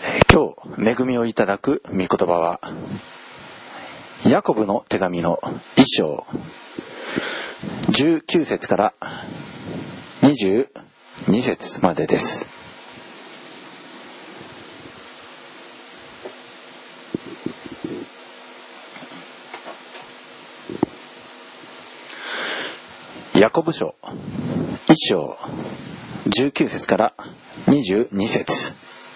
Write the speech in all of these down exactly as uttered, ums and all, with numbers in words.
今日恵みをいただく御言葉はヤコブの手紙の一章じゅうきゅう節からにじゅうに節までです。ヤコブ書一章じゅうきゅう節からにじゅうに節。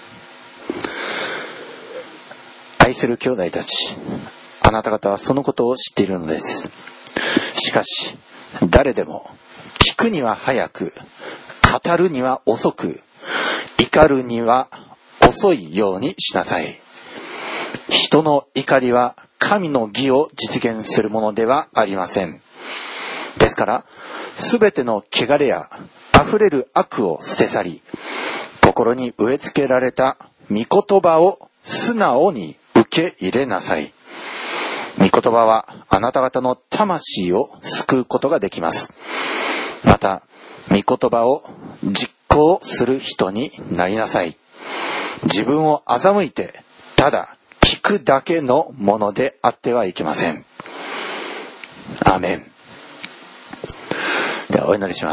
愛する兄弟たち、あなた方はそのことを知っているのです。しかし誰でも聞くには早く、語るには遅く、怒るには遅いようにしなさい。人の怒りは神の義を実現するものではありません。ですからすべての汚れやあふれる悪を捨て去り、心に植え付けられた御言葉を素直に受け入れなさい。御言葉はあなた方の魂を救うことができます。また御言葉を実行する人になりなさい。自分を欺いてただ聞くだけのものであってはいけません。アーメン。ではお祈りします。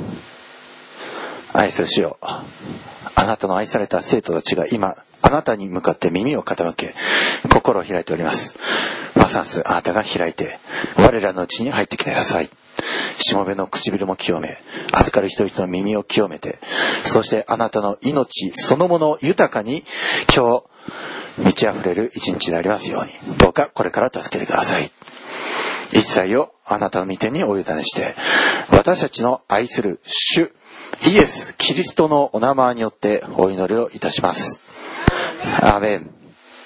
愛する主よ、あなたの愛された生徒たちが今あなたに向かって耳を傾け、心を開いております。ますますあなたが開いて我らのうちに入ってきてください。しもべの唇も清め、預かる人々の耳を清めて、そしてあなたの命そのものを豊かに今日満ち溢れる一日でありますように、どうかこれから助けてください。一切をあなたの御手にお委ねして、私たちの愛する主イエス・キリストのお名前によってお祈りをいたします。アーメン。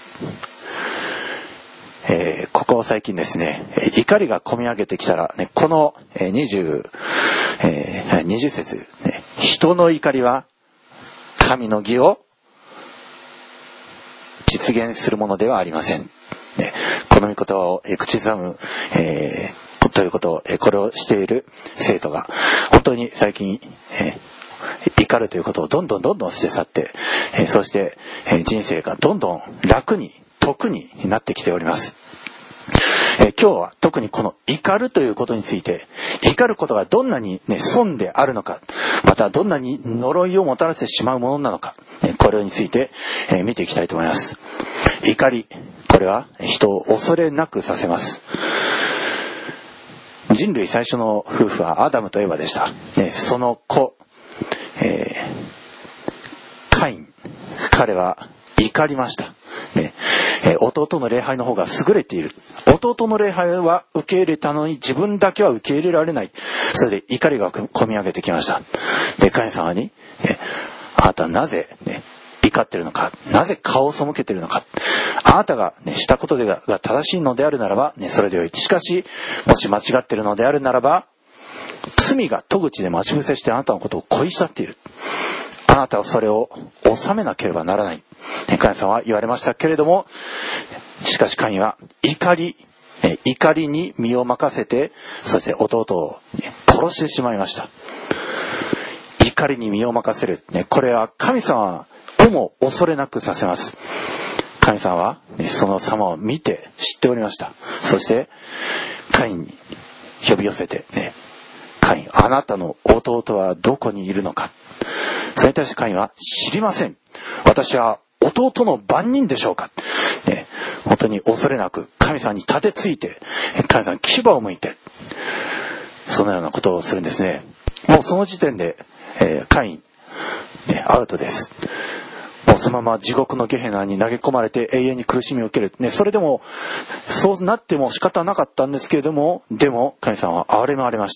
えー、ここ最近ですね、怒りがこみ上げてきたら、ね、このにじゅう、えー、にじゅう節、ね、人の怒りは神の義を実現するものではありません。ね、この御言葉を口ずさむ、えー、ということを、これをしている生徒が本当に最近、えー、怒るということをどんどんどんどん捨て去って、えー、そして、えー、人生がどんどん楽に得になってきております。えー、今日は特にこの怒るということについて、怒ることがどんなに、ね、損であるのか、またどんなに呪いをもたらしてしまうものなのか、ね、これについて、えー、見ていきたいと思います。怒り、これは人を恐れなくさせます。人類最初の夫婦はアダムとエバでした。ね、その子、えー、カイン、彼は怒りました。ねえー、弟の礼拝の方が優れている。弟の礼拝は受け入れたのに自分だけは受け入れられない。それで怒りがこみ上げてきました。で、カイン様に、ね、あなたはなぜ、ね、怒っているのか、なぜ顔を背けているのか、あなたが、ね、したことでが正しいのであるならば、ね、それでよい。しかしもし間違っているのであるならば、罪が戸口で待ち伏せしてあなたのことを恋したっている。あなたはそれを収めなければならない。カインさんは言われましたけれども、しかしカインは怒り、怒りに身を任せて、そして弟を殺してしまいました。怒りに身を任せる。これは神様をも恐れなくさせます。神様はその様を見て知っておりました。そしてカインに呼び寄せて、ね、カイン、あなたの弟はどこにいるのか。それに対してカインは、知りません。私は弟の番人でしょうか。ね、本当に恐れなく神様に立てついて、神様に牙を向いて、そのようなことをするんですね。もうその時点で、えー、カイン、ね、アウトです。もうそのまま地獄のゲヘナに投げ込まれて永遠に苦しみを受ける、ね、それでもそうなっても仕方なかったんですけれども、でも神様は憐れまれました。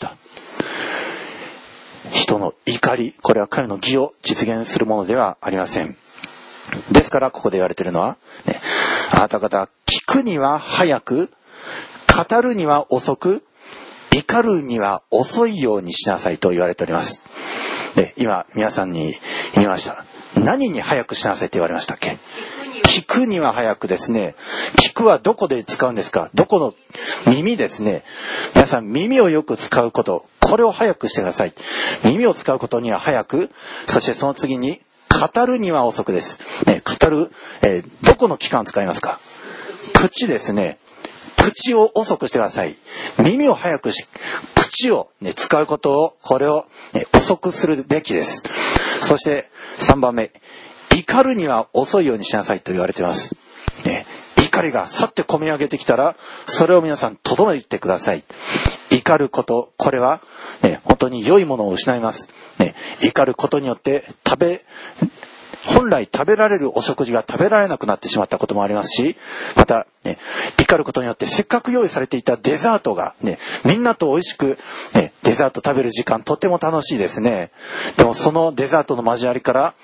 人の怒り、これは神の義を実現するものではありません。ですからここで言われているのは、ね、あなた方聞くには早く、語るには遅く、怒るには遅いようにしなさいと言われております。で、今皆さんに言いました。何に早くしなさいって言われましたっけ？聞くには早くですね。聞くはどこで使うんですか？どこの耳ですね。皆さん耳をよく使うこと、これを早くしてください。耳を使うことには早く、そしてその次に語るには遅くです。ね、 怒る、えー、どこの器官を使いますか？口ですね。口を遅くしてください。耳を早くし、口を、ね、使うことを、これを、ね、遅くするべきです。そしてさんばんめ、怒るには遅いようにしなさいと言われています。ね、怒りがさって込み上げてきたら、それを皆さんとどめてください。怒ること、これは、ね、本当に良いものを失います。ね、怒ることによって食べ、本来食べられるお食事が食べられなくなってしまったこともありますし、また、ね、怒ることによってせっかく用意されていたデザートが、ね、みんなと美味しく、ね、デザート食べる時間とっても楽しいですね。でもそのデザートの交わりから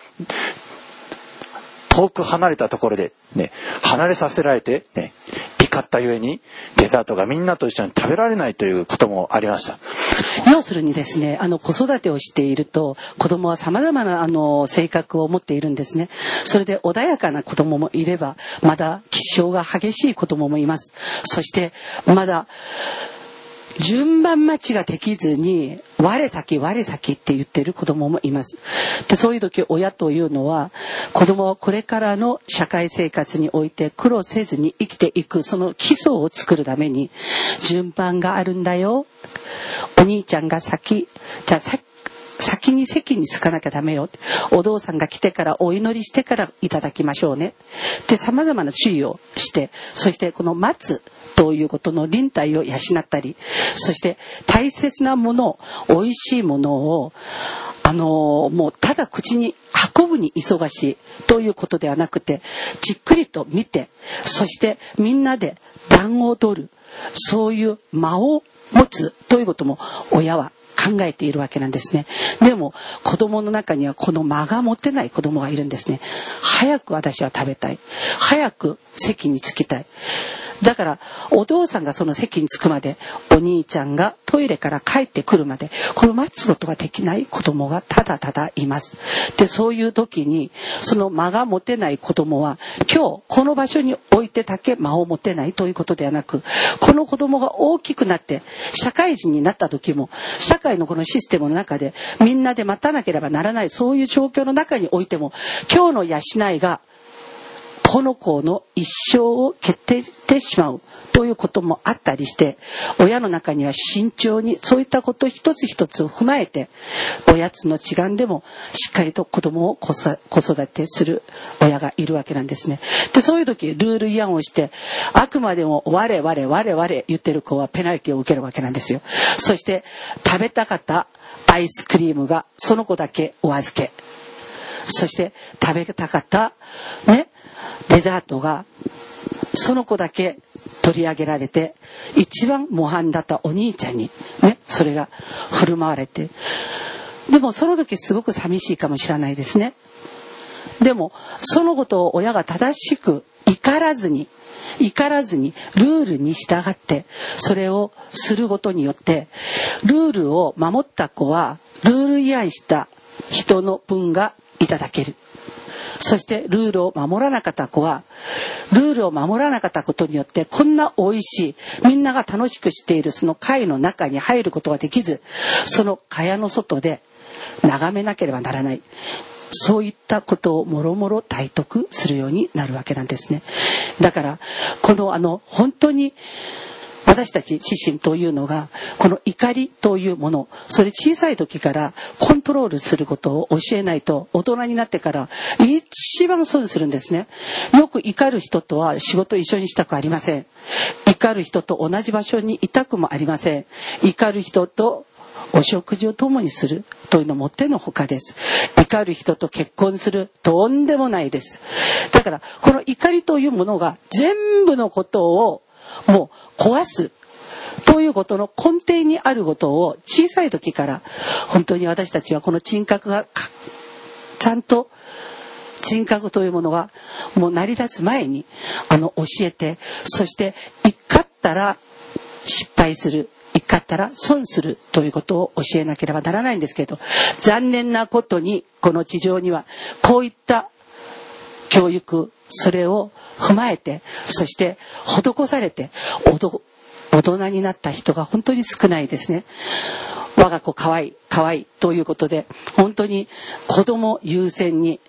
遠く離れたところで、ね、離れさせられて、ね、怒ったゆえにデザートがみんなと一緒に食べられないということもありました。 要するにですね、あの子育てをしていると子供は様々なあの性格を持っているんですね。それで穏やかな子供もいれば、まだ気性が激しい子供もいます。そしてまだ順番待ちができずに我先我先って言ってる子供もいます。で、そういう時親というのは、子供はこれからの社会生活において苦労せずに生きていくその基礎を作るために、順番があるんだよ、お兄ちゃんが先、じゃあ先先に席に着かなきゃダメよ、お父さんが来てからお祈りしてからいただきましょうねで、様々な注意をして、そしてこの待つということの忍耐を養ったり、そして大切なもの、美味しいものをあのもうただ口に運ぶに忙しいということではなくて、じっくりと見て、そしてみんなで暖を取る、そういう間を持つということも親は考えているわけなんですね。でも子供の中にはこの間が持てない子供がいるんですね。早く私は食べたい、早く席に着きたい。だからお父さんがその席に着くまで、お兄ちゃんがトイレから帰ってくるまで、この待つことができない子供がただただいます。で、そういう時にその間が持てない子供は、今日この場所に置いてだけ間を持てないということではなく、この子供が大きくなって社会人になった時も、社会のこのシステムの中でみんなで待たなければならない、そういう状況の中においても、今日の養いがこの子の一生を決定してしまうということもあったりして、親の中には慎重にそういったこと一つ一つを踏まえて、おやつの時間でもしっかりと子供を子育てする親がいるわけなんですね。で、そういう時ルール違反をして、あくまでも我々我々言ってる子はペナルティを受けるわけなんですよ。そして食べたかったアイスクリームがその子だけお預け、そして食べたかったねデザートがその子だけ取り上げられて、一番模範だったお兄ちゃんにねそれが振る舞われて、でもその時すごく寂しいかもしれないですね。でもそのことを親が正しく怒らずに怒らずにルールに従ってそれをすることによって、ルールを守った子はルール違反した人の分がいただける。そしてルールを守らなかった子は、ルールを守らなかったことによって、こんな美味しいみんなが楽しくしているその会の中に入ることができず、その蚊帳の外で眺めなければならない、そういったことをもろもろ体得するようになるわけなんですね。だからこのあの本当に私たち自身というのが、この怒りというもの、それ小さい時からコントロールすることを教えないと、大人になってから一番損するんですね。よく怒る人とは仕事一緒にしたくありません。怒る人と同じ場所にいたくもありません。怒る人とお食事を共にするというのもってのほかです。怒る人と結婚する、とんでもないです。だからこの怒りというものが全部のことをもう壊すということの根底にあることを、小さい時から本当に私たちはこの人格がちゃんと、人格というものはもう成り立つ前にあの教えて、そして怒ったら失敗する、怒ったら損するということを教えなければならないんですけど、残念なことにこの地上にはこういった教育、それを踏まえて、そして施されて大人になった人が本当に少ないですね。我が子かわいいかわいいということで、本当に子供優先に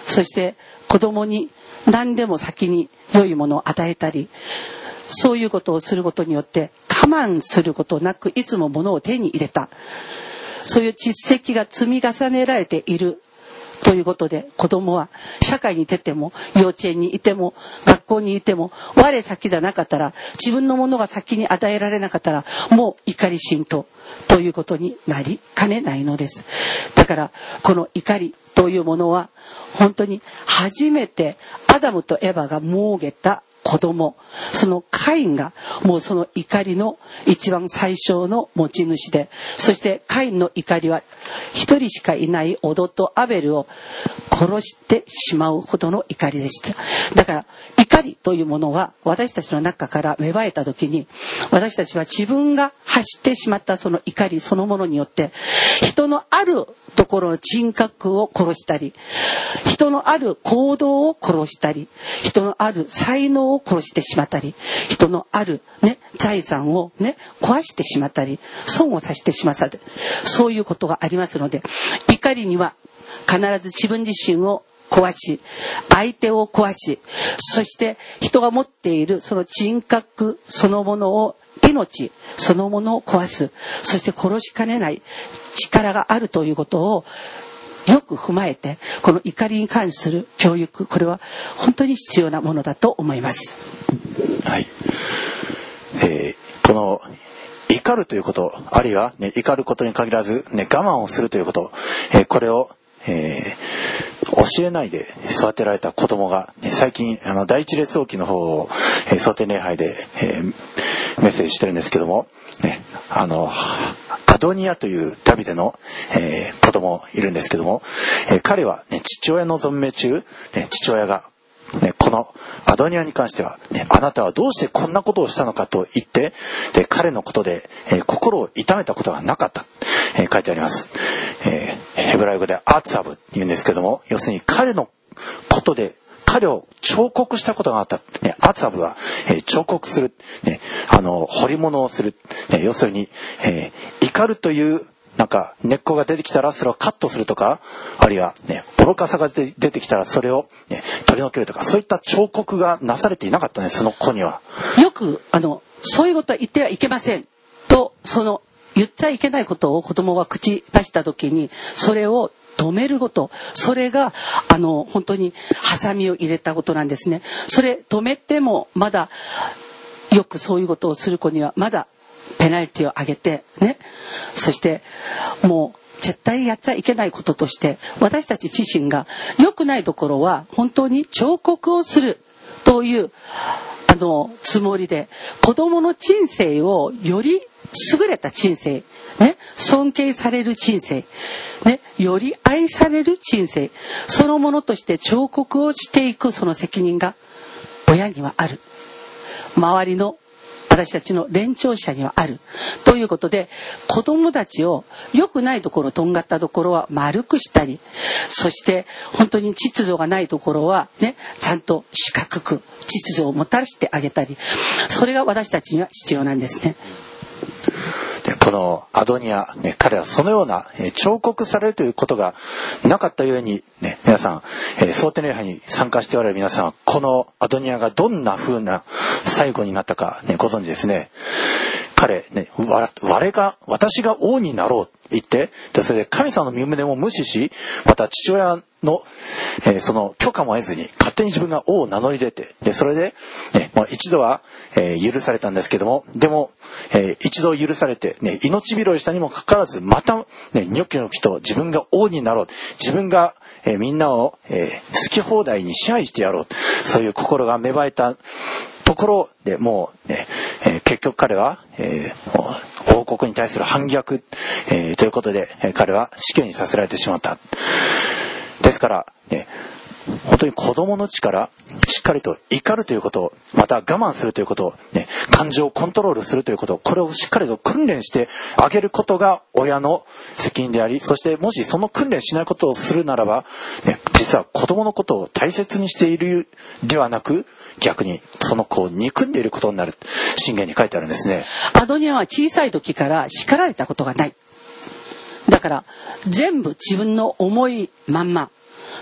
そして子供に何でも先に良いものを与えたり、そういうことをすることによって我慢することなくいつも物を手に入れた、そういう実績が積み重ねられているということで、子供は社会に出ても幼稚園にいても学校にいても我先じゃなかったら、自分のものが先に与えられなかったら、もう怒り心頭ということになりかねないのです。だからこの怒りというものは本当に初めてアダムとエバが設けた子供、そのカインがもうその怒りの一番最小の持ち主で、そしてカインの怒りは一人しかいないオドとアベルを殺してしまうほどの怒りでした。だから怒りというものは私たちの中から芽生えた時に、私たちは自分が発してしまったその怒りそのものによって人のあるところの人格を殺したり、人のある行動を殺したり、人のある才能を殺してしまったり、人のある、ね、財産を、ね、壊してしまったり、損をさせてしまったり、そういうことがありますので、怒りには必ず自分自身を壊し、相手を壊し、そして人が持っているその人格そのものを、命そのものを壊す、そして殺しかねない力があるということをよく踏まえて、この怒りに関する教育、これは本当に必要なものだと思います。 はい、えー、この怒るということ、あるいは、ね、怒ることに限らず、ね、我慢をするということ、えー、これを、えー、教えないで育てられた子供が、ね、最近あの第一列王記の方を、えー、蒼天礼拝で、えー、メッセージしてるんですけども、ね、あのアドニアというダビデの、えー、子供いるんですけども、えー、彼は、ね、父親の存命中、ね、父親が、ね、このアドニアに関しては、ね、あなたはどうしてこんなことをしたのかと言って、で彼のことで、えー、心を痛めたことがなかった、えー、書いてあります。えー、ヘブライ語でアツアブって言うんですけども、要するに彼のことで彼を彫刻したことがあった、ね、アツアブは、えー、彫刻する、ね、あの彫り物をする、ね、要するに、えー、怒るというなんか根っこが出てきたらそれをカットするとか、あるいは、ね、愚かさが出てきたらそれを、ね、取り除けるとか、そういった彫刻がなされていなかったね、その子には。 よくあのそういうことは言ってはいけませんと、その言っちゃいけないことを子供が口出した時にそれを止めること、それがあの本当にハサミを入れたことなんですね。それ止めてもまだ、よくそういうことをする子にはまだペナルティを上げてね、そしてもう絶対やっちゃいけないこととして、私たち自身が良くないところは本当に彫刻をするというあのつもりで、子供の人生をより優れた人生、ね、尊敬される人生、ね、より愛される人生そのものとして彫刻をしていく、その責任が親にはある、周りの私たちの年長者にはあるということで、子どもたちを良くないところ、とんがったところは丸くしたり、そして本当に秩序がないところは、ね、ちゃんと四角く秩序をもたらしてあげたり、それが私たちには必要なんですね。 でこのアドニア、ね、彼はそのような、えー、彫刻されるということがなかったゆえに、ね、皆さん、えー、蒼天礼拝に参加しておられる皆さんは、このアドニアがどんな風な最後になったか、ね、ご存知ですね。彼、ね、わ我が私が王になろうと言って、でそれで神様の身旨も無視し、また父親の、えー、その許可も得ずに勝手に自分が王を名乗り出て、でそれで、ね、まあ、一度は、えー、許されたんですけども、でも、えー、一度許されて、ね、命拾いしたにもかかわらず、また、ね、ニョキニョキと自分が王になろう、自分が、えー、みんなを、えー、好き放題に支配してやろう、そういう心が芽生えたところでもう、ね、えー、結局彼は、えー、王国に対する反逆、えー、ということで、えー、彼は死刑にさせられてしまった。ですから、ね、本当に子供の力、しっかりと怒るということ、また我慢するということ、ね、感情をコントロールするということ、これをしっかりと訓練してあげることが親の責任であり、そしてもしその訓練しないことをするならば、ね、実は子供のことを大切にしているではなく、逆にその子を憎んでいることになる、箴言に書いてあるんですね。 アドニアは小さい時から叱られたことがない。だから全部自分の思いまんま、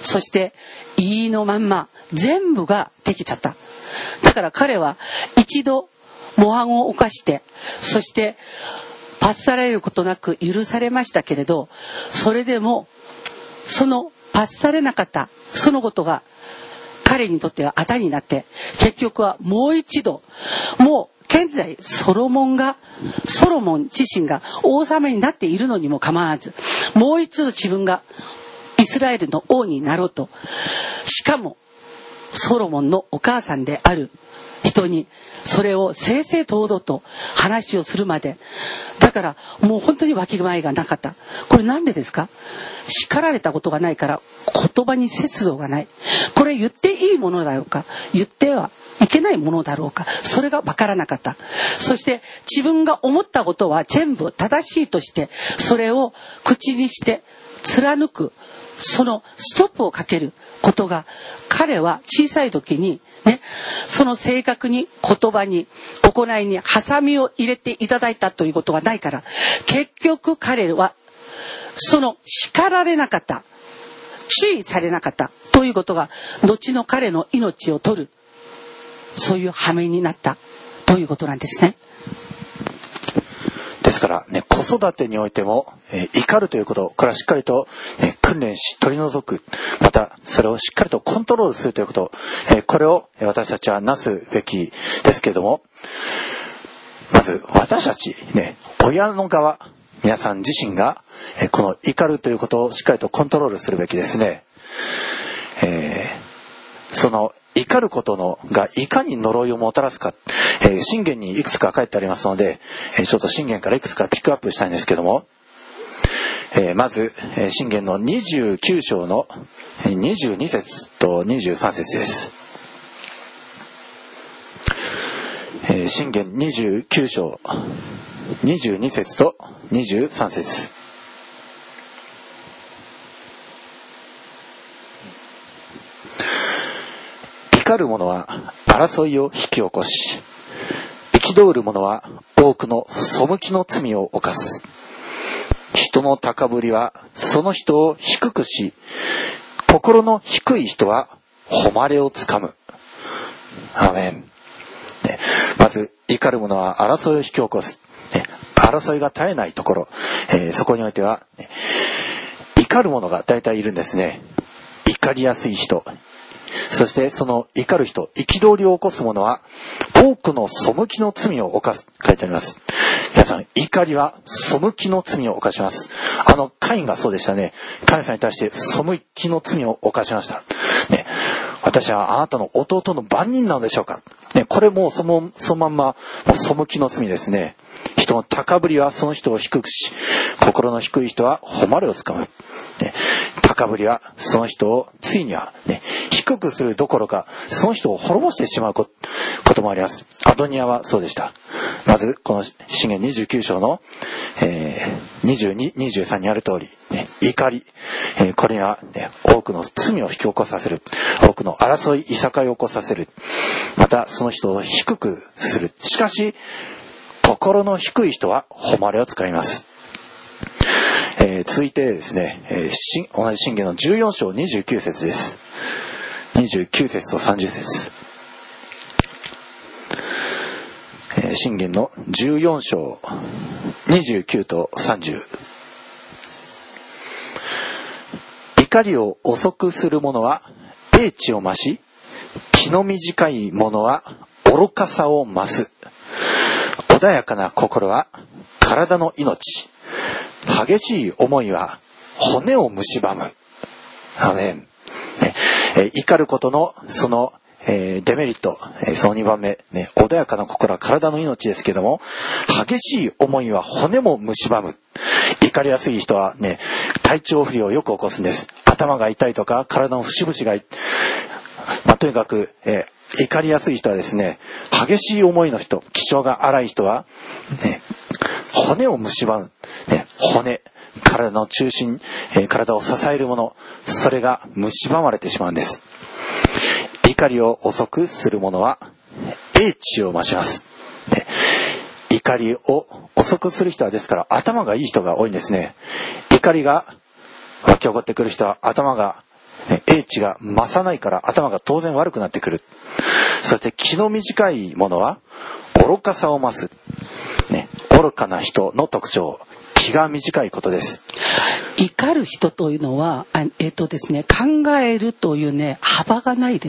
そして意のまんま全部ができちゃった。だから彼は一度模範を犯して、そして罰されることなく許されましたけれど、それでもその罰されなかったそのことが彼にとっては仇になって、結局はもう一度、もう現在ソロモンがソロモン自身が王様になっているのにも構わず、もう一度自分がイスラエルの王になろうと、しかもソロモンのお母さんである人にそれを正々堂々と話をするまで、だからもう本当にわきまえがなかった。これなんでですか？叱られたことがないから、言葉に節度がない。これ言っていいものだろうか、言ってはいけないものだろうか、それがわからなかった。そして自分が思ったことは全部正しいとして、それを口にして貫く、そのストップをかけることが、彼は小さい時にね、その性格に言葉に行いにハサミを入れていただいたということがないから、結局彼はその叱られなかった、注意されなかったということが、後の彼の命を取る、そういう羽目になったということなんですね。 ですからね、子育てにおいても、えー、怒るということ、これはしっかりと、えー、訓練し取り除く、またそれをしっかりとコントロールするということ、えー、これを私たちはなすべきですけれども、まず私たちね、親の側、皆さん自身が、えー、この怒るということをしっかりとコントロールするべきですね。えー、その怒ることのがいかに呪いをもたらすか、えー、箴言にいくつか書いてありますので、えー、ちょっと箴言からいくつかピックアップしたいんですけども、えー、まず、えー、箴言のにじゅうきゅう章のにじゅうに節とにじゅうさん節です。えー、箴言にじゅうきゅう章にじゅうに節とにじゅうさん節。怒る者は争いを引き起こし、憤る者は多くの背きの罪を犯す。人の高ぶりはその人を低くし、心の低い人は誉れをつかむ。アーメン。ね、まず怒る者は争いを引き起こす。ね、争いが絶えないところ、えー、そこにおいては、ね、怒る者が大体いるんですね。怒りやすい人。そしてその怒る人、憤りを起こす者は多くの背きの罪を犯す、書いてあります。皆さん、怒りは背きの罪を犯します。あのカインがそうでしたね。神様に対して背きの罪を犯しました、ね、私はあなたの弟の番人なのでしょうか、ね、これもうそのそのまんまもう背きの罪ですね。人の高ぶりはその人を低くし、心の低い人は誉れをつかむ、ね、高ぶりはその人をついには、ね、低くするどころかその人を滅ぼしてしまうこともあります。アドニアはそうでした。まずこの箴言にじゅうきゅう章の、えー、にじゅうに、にじゅうさんにある通り、ね、怒り、えー、これには、ね、多くの罪を引き起こさせる、多くの争いいさかいを起こさせる、またその人を低くする。しかし心の低い人は誉れを使います。えー、続いてですね、えー、同じ箴言のじゅうよん章にじゅうきゅう節です。にじゅうきゅう節とさんじゅう節。えー、箴言のじゅうよん章にじゅうきゅうとさんじゅう。怒りを遅くする者は英知を増し、気の短い者は愚かさを増す。穏やかな心は体の命、激しい思いは骨を蝕む。アーメン。ね、えー、怒ることのその、えー、デメリット、えー、そのにばんめ、ね、穏やかな心は体の命ですけども、激しい思いは骨も蝕む。怒りやすい人はね、体調不良をよく起こすんです。頭が痛いとか体の節々が、まあ、とにかく、えー怒りやすい人はですね、激しい思いの人、気性が荒い人は、ね、骨を蝕む、ね、骨、体の中心、えー、体を支えるもの、それが蝕まれてしまうんです。怒りを遅くする者は英知を増します、ね、怒りを遅くする人はですから頭がいい人が多いんですね。怒りが湧き起こってくる人は頭が英知が増さないから頭が当然悪くなってくる。そして気の短いものは愚かさを増す、ね、愚かな人の特徴、気が短いことです。 怒る人というのはえっとですね、考えるというね幅がないです。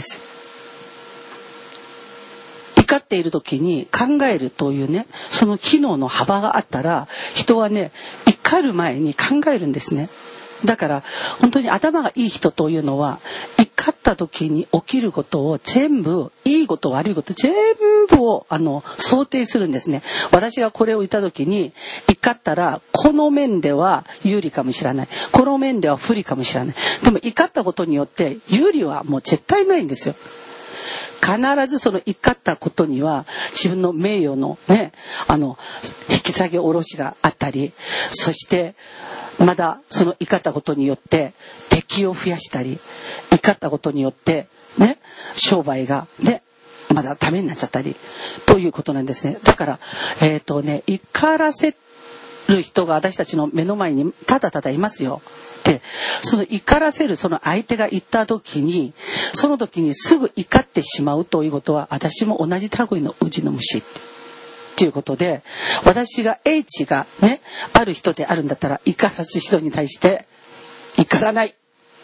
怒っている時に考えるというね、その機能の幅があったら、人はね怒る前に考えるんですね。だから本当に頭がいい人というのは、怒った時に起きることを全部、いいこと悪いこと全部をあの想定するんですね。私がこれを言った時に、怒ったらこの面では有利かもしれない、この面では不利かもしれない。でも怒ったことによって有利はもう絶対ないんですよ。必ずその怒ったことには自分の名誉のね、あの引き下げ下ろしがあったり、そしてまだその怒ったことによって敵を増やしたり、怒ったことによってね、商売がねまだダメになっちゃったりということなんですね。だからえっとね、怒らせる人が私たちの目の前にただただいますよ。で、その怒らせるその相手が言った時に、その時にすぐ怒ってしまうということは、私も同じ類のうちの虫っていうことで、私が英知がねある人であるんだったら、怒らす人に対して怒らない。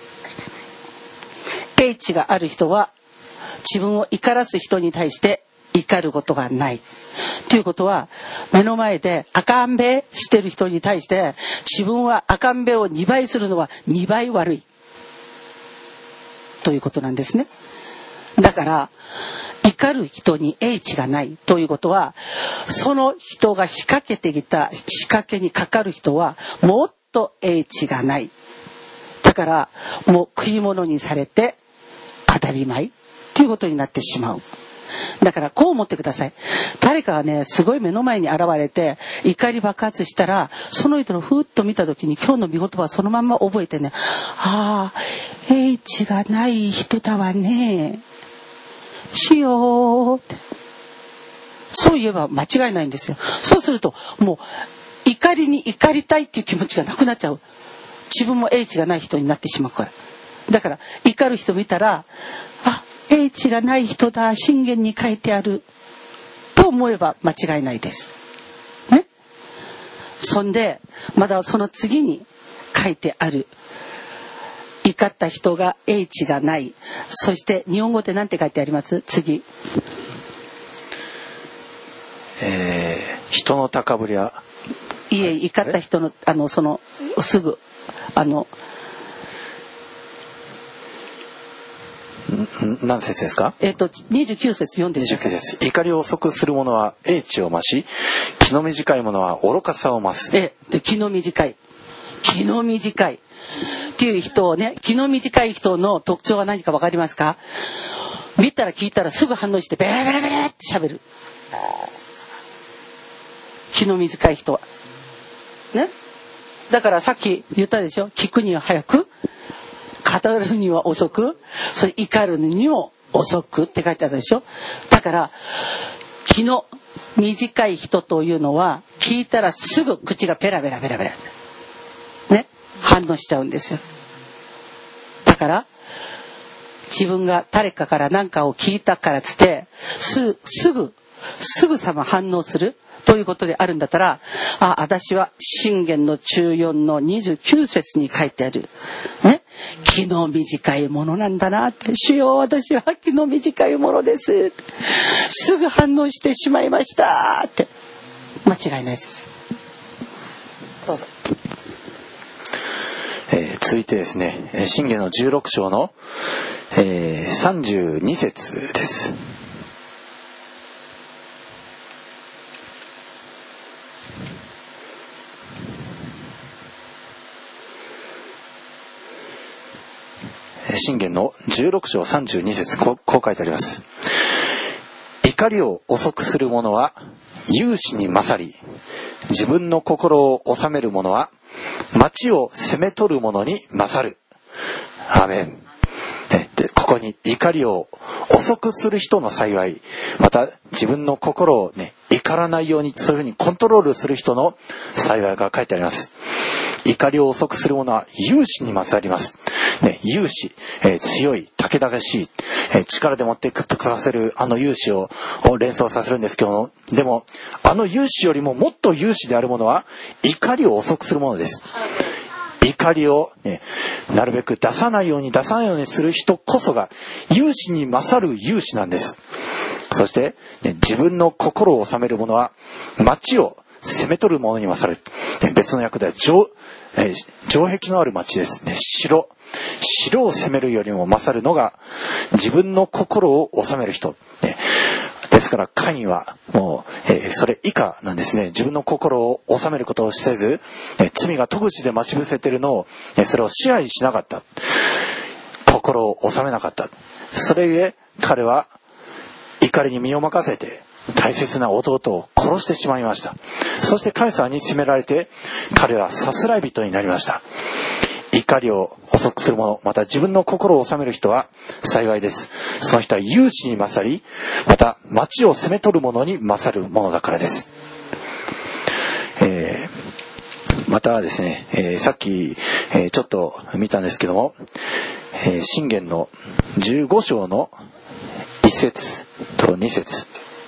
英知がある人は自分を怒らす人に対して怒ることがないということは、目の前で赤んべしてる人に対して自分は赤んべをにばいするのはにばい悪いということなんですね。だから怒る人に英知がないということは、その人が仕掛けてきた仕掛けにかかる人はもっと英知がない。だからもう食い物にされて当たり前ということになってしまう。だからこう思ってください。誰かがねすごい目の前に現れて怒り爆発したら、その人のふーっと見た時に今日の見事はそのまんま覚えてね、ああ英知がない人だわね、しようって、そう言えば間違いないんですよ。そうするともう怒りに怒りたいっていう気持ちがなくなっちゃう。自分も英知がない人になってしまうから。だから怒る人見たら、あ、英知がない人だ、信玄に書いてあると思えば間違いないですね。そんでまだその次に書いてある、怒った人が英知がない。そして日本語で何て書いてあります？次、 えー、人の高ぶりは、 いえ、怒った人のあのそのすぐあの何節ですか？ えっとにじゅうきゅう節読んでください。 にじゅうきゅう節。怒りを遅くする者は英知を増し、気の短い者は愚かさを増す。 えで気の短い気の短いっていう人をね、気の短い人の特徴は何か分かりますか？見たら聞いたらすぐ反応してベラベラベラって喋る。気の短い人はね。だからさっき言ったでしょ、聞くには早く、語るには遅く、それ怒るにも遅くって書いてあるでしょ。だから気の短い人というのは、聞いたらすぐ口がペラペラペラペラね、反応しちゃうんですよ。だから自分が誰かから何かを聞いたからつってすすぐすぐさま反応するということであるんだったら、あ、私は信玄の中よんのにじゅうきゅう節に書いてあるね、気の短いものなんだなって、主よ私は気の短いものです、すぐ反応してしまいましたって、間違いないです。どうぞ。 えー、続いてですね、信玄のじゅうろく章の、えー、さんじゅうに節です。信玄のじゅうろく章さんじゅうに節、こう、こう書いてあります。怒りを遅くする者は勇士に勝り、自分の心を収める者は町を攻め取る者に勝る。アーメン。で、ここに怒りを遅くする人の幸い、また自分の心をね、怒らないようにそういうふうにコントロールする人の幸いが書いてあります。怒りを遅くする者は勇士に勝ります。 ね、勇士、えー、強い、武々しい、えー、力でもって屈服させるあの勇士を連想させるんですけど、でもあの勇士よりももっと勇士であるものは怒りを遅くするものです。怒りを、ね、なるべく出さないように出さないようにする人こそが勇士に勝る勇士なんです。そして、ね、自分の心を治める者は町を攻め取る者に勝る。ね、別の訳では 城,、えー、城壁のある町ですね。城城を攻めるよりも勝るのが自分の心を治める人、ね、ですからカインはもう、えー、それ以下なんですね。自分の心を治めることをせず、えー、罪が戸口で待ち伏せているのを、えー、それを支配しなかった。心を治めなかった。それゆえ彼は怒りに身を任せて大切な弟を殺してしまいました。そしてカエサルに責められて彼はさすらい人になりました。怒りを遅くする者、また自分の心を治める人は幸いです。その人は勇士に勝り、また町を攻め取る者に勝る者だからです。えー、またですね、えー、さっき、えー、ちょっと見たんですけども、えー、箴言のじゅうご章のいっ節とに節、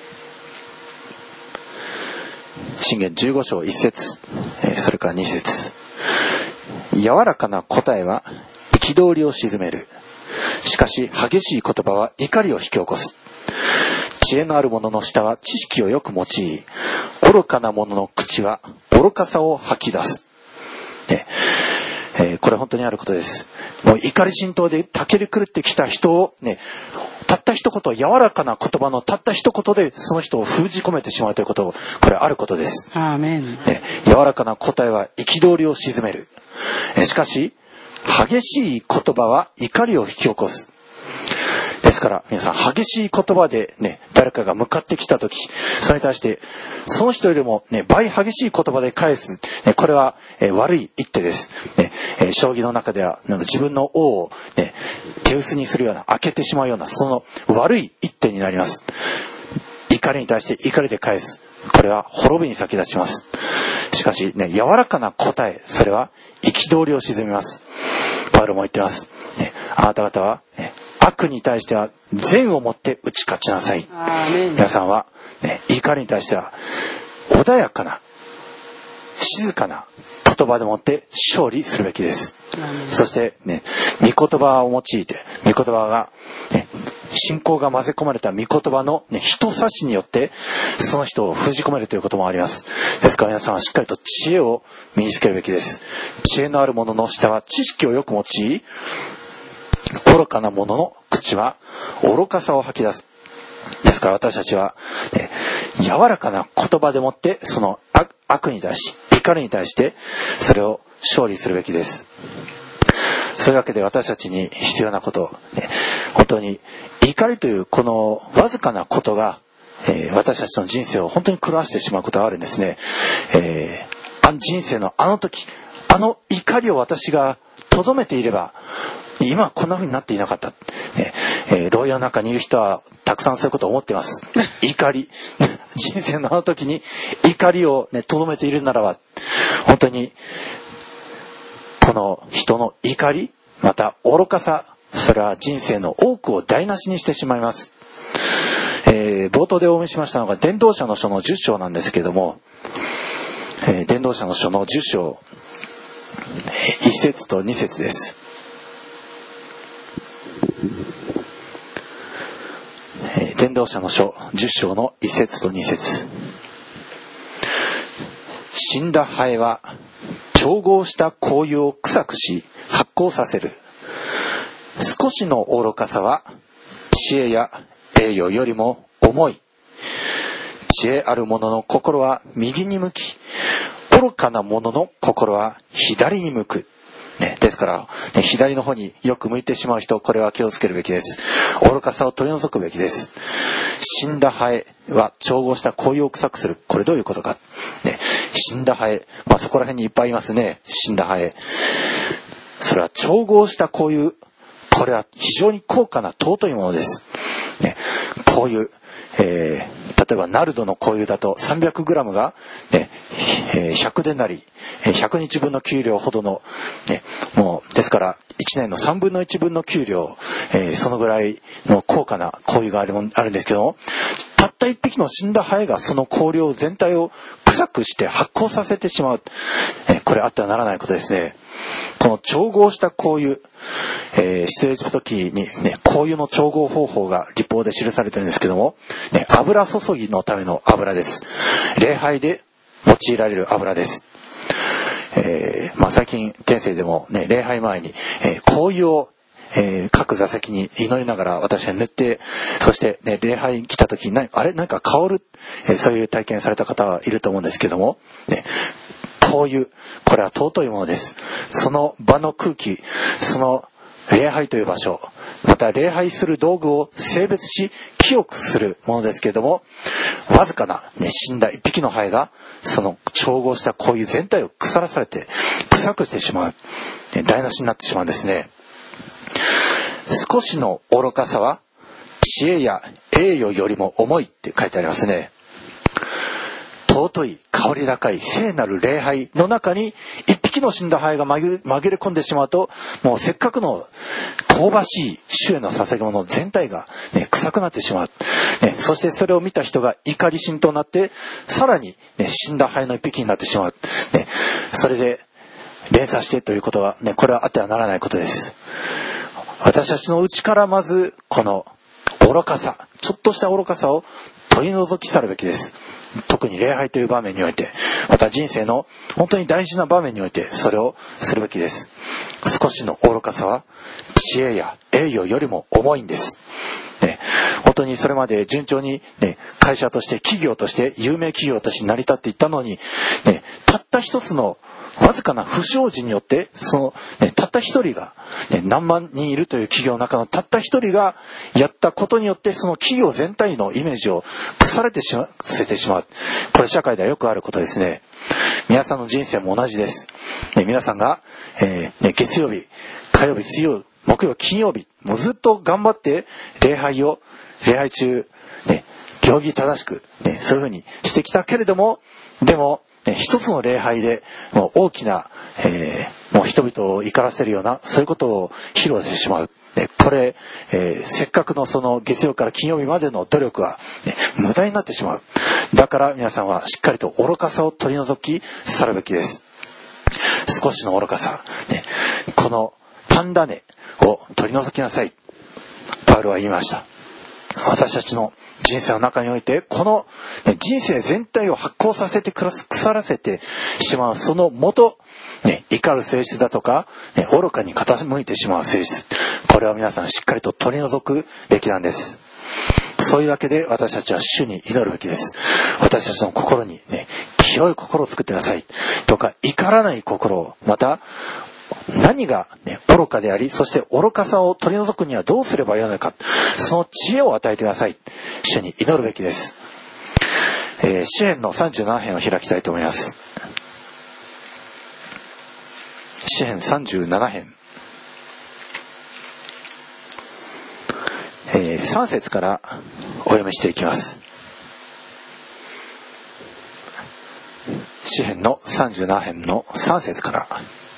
箴言じゅうご章いっ節、えー、それからに節、柔らかな答えは憤りを鎮める。しかし激しい言葉は怒りを引き起こす。知恵のある者の舌は知識をよく用い、愚かな者の口は愚かさを吐き出す。ねえー、これ本当にあることです。もう怒り心頭でたけり狂ってきた人をね、たった一言、柔らかな言葉のたった一言でその人を封じ込めてしまうということ、これあることです。 アーメン。 ね、柔らかな答えは憤りを鎮める。しかし激しい言葉は怒りを引き起こす。ですから皆さん、激しい言葉でね、誰かが向かってきた時、それに対してその人よりもね、倍激しい言葉で返す、ね、これは、えー、悪い一手です、ねえー、将棋の中ではなんか自分の王を、ね、手薄にするような、開けてしまうような、その悪い一手になります。怒りに対して怒りで返す、これは滅びに先立ちます。しかし、ね、柔らかな答え、それは憤りを鎮めます。パウロも言ってます、ね、あなた方は、ね、悪に対しては善をもって打ち勝ちなさい。皆さんは、ね、怒りに対しては穏やかな静かな言葉でもって勝利するべきです。そしてね、御言葉を用いて、御言葉が、ね、信仰が混ぜ込まれた御言葉の、ね、人差しによってその人を封じ込めるということもあります。ですから皆さんはしっかりと知恵を身につけるべきです。知恵のある者の舌は知識をよく用い、愚かな者の口は愚かさを吐き出す。ですから私たちは、ね、柔らかな言葉でもってその 悪, 悪に対し、怒りに対してそれを勝利するべきです。そういうわけで私たちに必要なこと、ね、本当に怒りというこのわずかなことが、えー、私たちの人生を本当に狂わしてしまうことがあるんですね。えー、あ人生のあの時、あの怒りを私がとどめていれば今はこんな風になっていなかった。えー、牢屋の中にいる人はたくさんそういうことを思っています。怒り人生のあの時に怒りをね、とどめているならば、本当にこの人の怒り、また愚かさ、それは人生の多くを台無しにしてしまいます。えー、冒頭でお見せしましたのが伝道者の書のじゅっ章なんですけれども、えー、伝道者の書のじゅっ章いっ節とに節です。えー、伝道者の書じゅっ章のいっ節とに節。死んだハエは調合した香油を臭くし発酵させる。少しの愚かさは知恵や栄誉よりも重い。知恵ある者の心は右に向き、愚かな者の心は左に向く。ね、ですから、ね、左の方によく向いてしまう人、これは気をつけるべきです。愚かさを取り除くべきです。死んだハエは調合した香油を臭くする。これどういうことか。ね、死んだハエ、まあ、そこら辺にいっぱいいますね。死んだハエ。それは調合した香油。これは非常に高価な尊いものです。ね、香油、えー、例えばナルドの香油だと さんびゃくグラム が、ねえー、ひゃくデナリ、ひゃくにちぶんの給料ほどの、ね、もですからいちねんのさんぶんのいちぶんの給料、えー、そのぐらいの高価な香油があるもんあるんですけども、たった一匹の死んだハエがその香料全体を臭くして発酵させてしまう、えー、これあってはならないことですね。この調合した香油、えー、出エジプト記にですね、香油の調合方法が律法で記されているんですけども、ね、油注ぎのための油です。礼拝で用いられる油です。えーまあ、最近天聖でも、ね、礼拝前に、えー、香油を、えー、各座席に祈りながら私は塗って、そして、ね、礼拝来た時にあれなんか香る、えー、そういう体験された方はいると思うんですけども、ね、香油、これは尊いものです。その場の空気、その礼拝という場所、また礼拝する道具を性別し清くするものですけれども、わずかな、ね、死んだ一匹のハエがその調合した香油全体を腐らされて臭くしてしまう、ね、台無しになってしまうんですね。少しの愚かさは知恵や栄誉よりも重いって書いてありますね。尊い香り高い聖なる礼拝の中に一匹の死んだハエが紛れ込んでしまうと、もうせっかくの香ばしい主への捧げ物全体が、ね、臭くなってしまう、ね、そしてそれを見た人が怒り心頭になってさらに、ね、死んだハエの一匹になってしまう、ね、それで連鎖してということは、ね、これはあってはならないことです。私たちの内からまずこの愚かさ、ちょっとした愚かさを取り除き去るべきです。特に礼拝という場面において、また人生の本当に大事な場面においてそれをするべきです。少しの愚かさは知恵や栄誉よりも重いんです、ね、本当にそれまで順調に、ね、会社として企業として有名企業として成り立っていったのに、ね、たった一つのわずかな不祥事によってその、ね、たった一人が、ね、何万人いるという企業の中のたった一人がやったことによってその企業全体のイメージを腐れてしませてしまう。これ社会ではよくあることですね。皆さんの人生も同じです、ね、皆さんが、えーね、月曜日火曜日水曜日木曜金曜日もうずっと頑張って礼拝を礼拝中、ね、行儀正しく、ね、そういうふうにしてきたけれども、でも一つの礼拝でもう大きな、えー、もう人々を怒らせるようなそういうことを披露してしまう、ね、これ、えー、せっかくのその月曜から金曜日までの努力は、ね、無駄になってしまう。だから皆さんはしっかりと愚かさを取り除き去るべきです。少しの愚かさ、ね、この単種を取り除きなさい、パウロは言いました。私たちの人生の中においてこの人生全体を発酵させて腐らせてしまうその元、ね、怒る性質だとか、ね、愚かに傾いてしまう性質、これを皆さんしっかりと取り除くべきなんです。そういうわけで私たちは主に祈るべきです。私たちの心に、ね、清い心を作ってくださいとか、怒らない心を、また何が、ね、愚かであり、そして愚かさを取り除くにはどうすればよいのか、その知恵を与えてください。主に祈るべきです。えー、詩編のさんじゅうなな編を開きたいと思います。詩編さんじゅうなな編、えー、さん節からお読みしていきます。詩編のさんじゅうなな編のさん節から。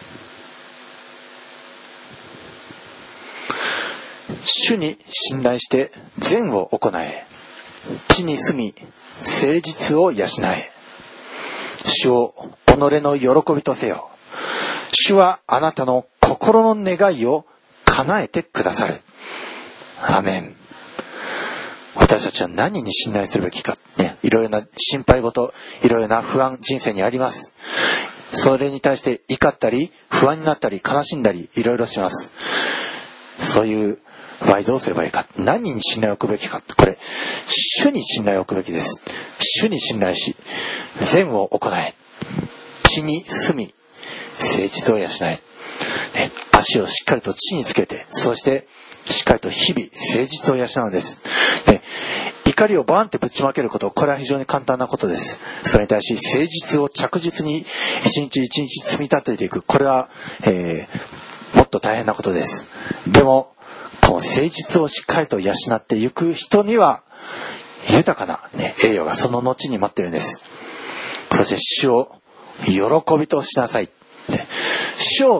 主に信頼して善を行え、地に住み誠実を養え、主を己の喜びとせよ。主はあなたの心の願いを叶えてくださる。アーメン。私たちは何に信頼するべきか、ね、いろいろな心配事、いろいろな不安、人生にあります。それに対して怒ったり不安になったり悲しんだりいろいろします。そういう場合どうすればいいか、何に信頼を置くべきか、これ主に信頼を置くべきです。主に信頼し善を行え、地に住み誠実を養え、ね、足をしっかりと地につけて、そしてしっかりと日々誠実を養うのです、ね、怒りをバーンってぶちまけること、これは非常に簡単なことです。それに対し誠実を着実に一日一日積み立てていく、これは、えー、もっと大変なことです。でもこの誠実をしっかりと養っていく人には豊かな、ね、栄誉がその後に待っているんです。そして主を喜びとしなさい、ね、主を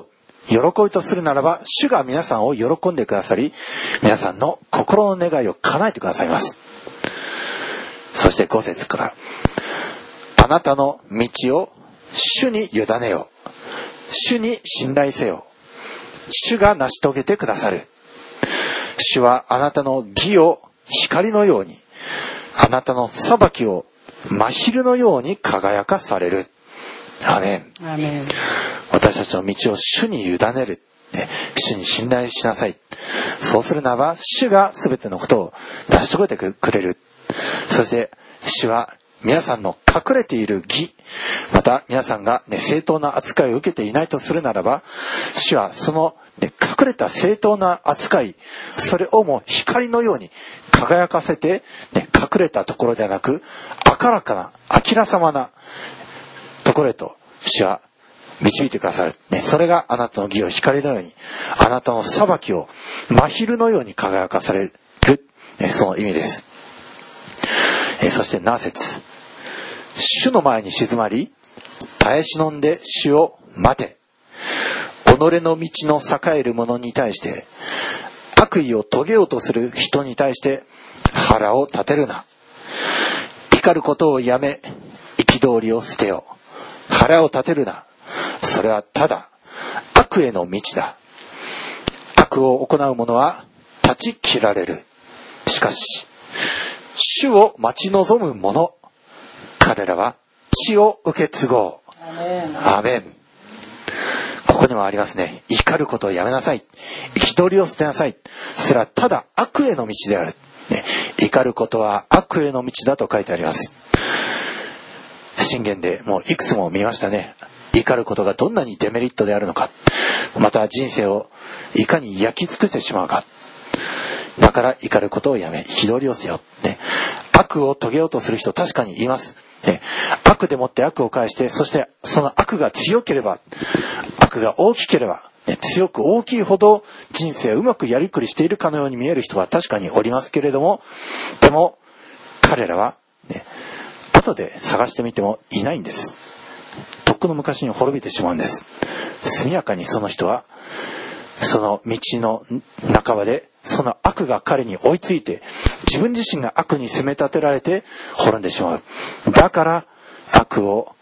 喜びとするならば、主が皆さんを喜んでくださり、皆さんの心の願いを叶えてくださいます。そしてご節から、あなたの道を主に委ねよ。主に信頼せよ。主が成し遂げてくださる。主はあなたの義を光のように、あなたの裁きを真昼のように輝かされる。アーメン。 アーメン。 私たちの道を主に委ねる、ね、主に信頼しなさい。そうするならば、主が全てのことを成し遂げてくれる。そして主は皆さんの隠れている義、また皆さんが、ね、正当な扱いを受けていないとするならば、主はその、ね、隠れた正当な扱い、それをもう光のように輝かせて、ね、隠れたところではなく、明らかな明らさまなところへと主は導いてくださる、ね、それがあなたの義を光のように、あなたの裁きを真昼のように輝かされる、ね、その意味です。えー、そしてなな節、主の前に静まり耐え忍んで主を待て。己の道の栄える者に対して、悪意を遂げようとする人に対して腹を立てるな。怒ることをやめ、憤りを捨てよ。腹を立てるな。それはただ悪への道だ。悪を行う者は断ち切られる。しかし主を待ち望む者、彼らは地を受け継ごう。アーメン。ここにもありますね。怒ることをやめなさい。憤りを捨てなさい。それはただ悪への道である、ね、怒ることは悪への道だと書いてあります。箴言でもういくつも見ましたね。怒ることがどんなにデメリットであるのか、また人生をいかに焼き尽くしてしまうか。だから怒ることをやめ、憤りをせよ、ね、悪を遂げようとする人確かにいます、ね、悪でもって悪を返して、そしてその悪が強ければ、悪が大きければ、ね、強く大きいほど人生をうまくやりくりしているかのように見える人は確かにおりますけれども、でも彼らは、ね、後で探してみてもいないんです。とっくの昔に滅びてしまうんです。速やかにその人はその道の半ばでその悪が彼に追いついて、自分自身が悪に責め立てられて滅んでしまう。だから悪を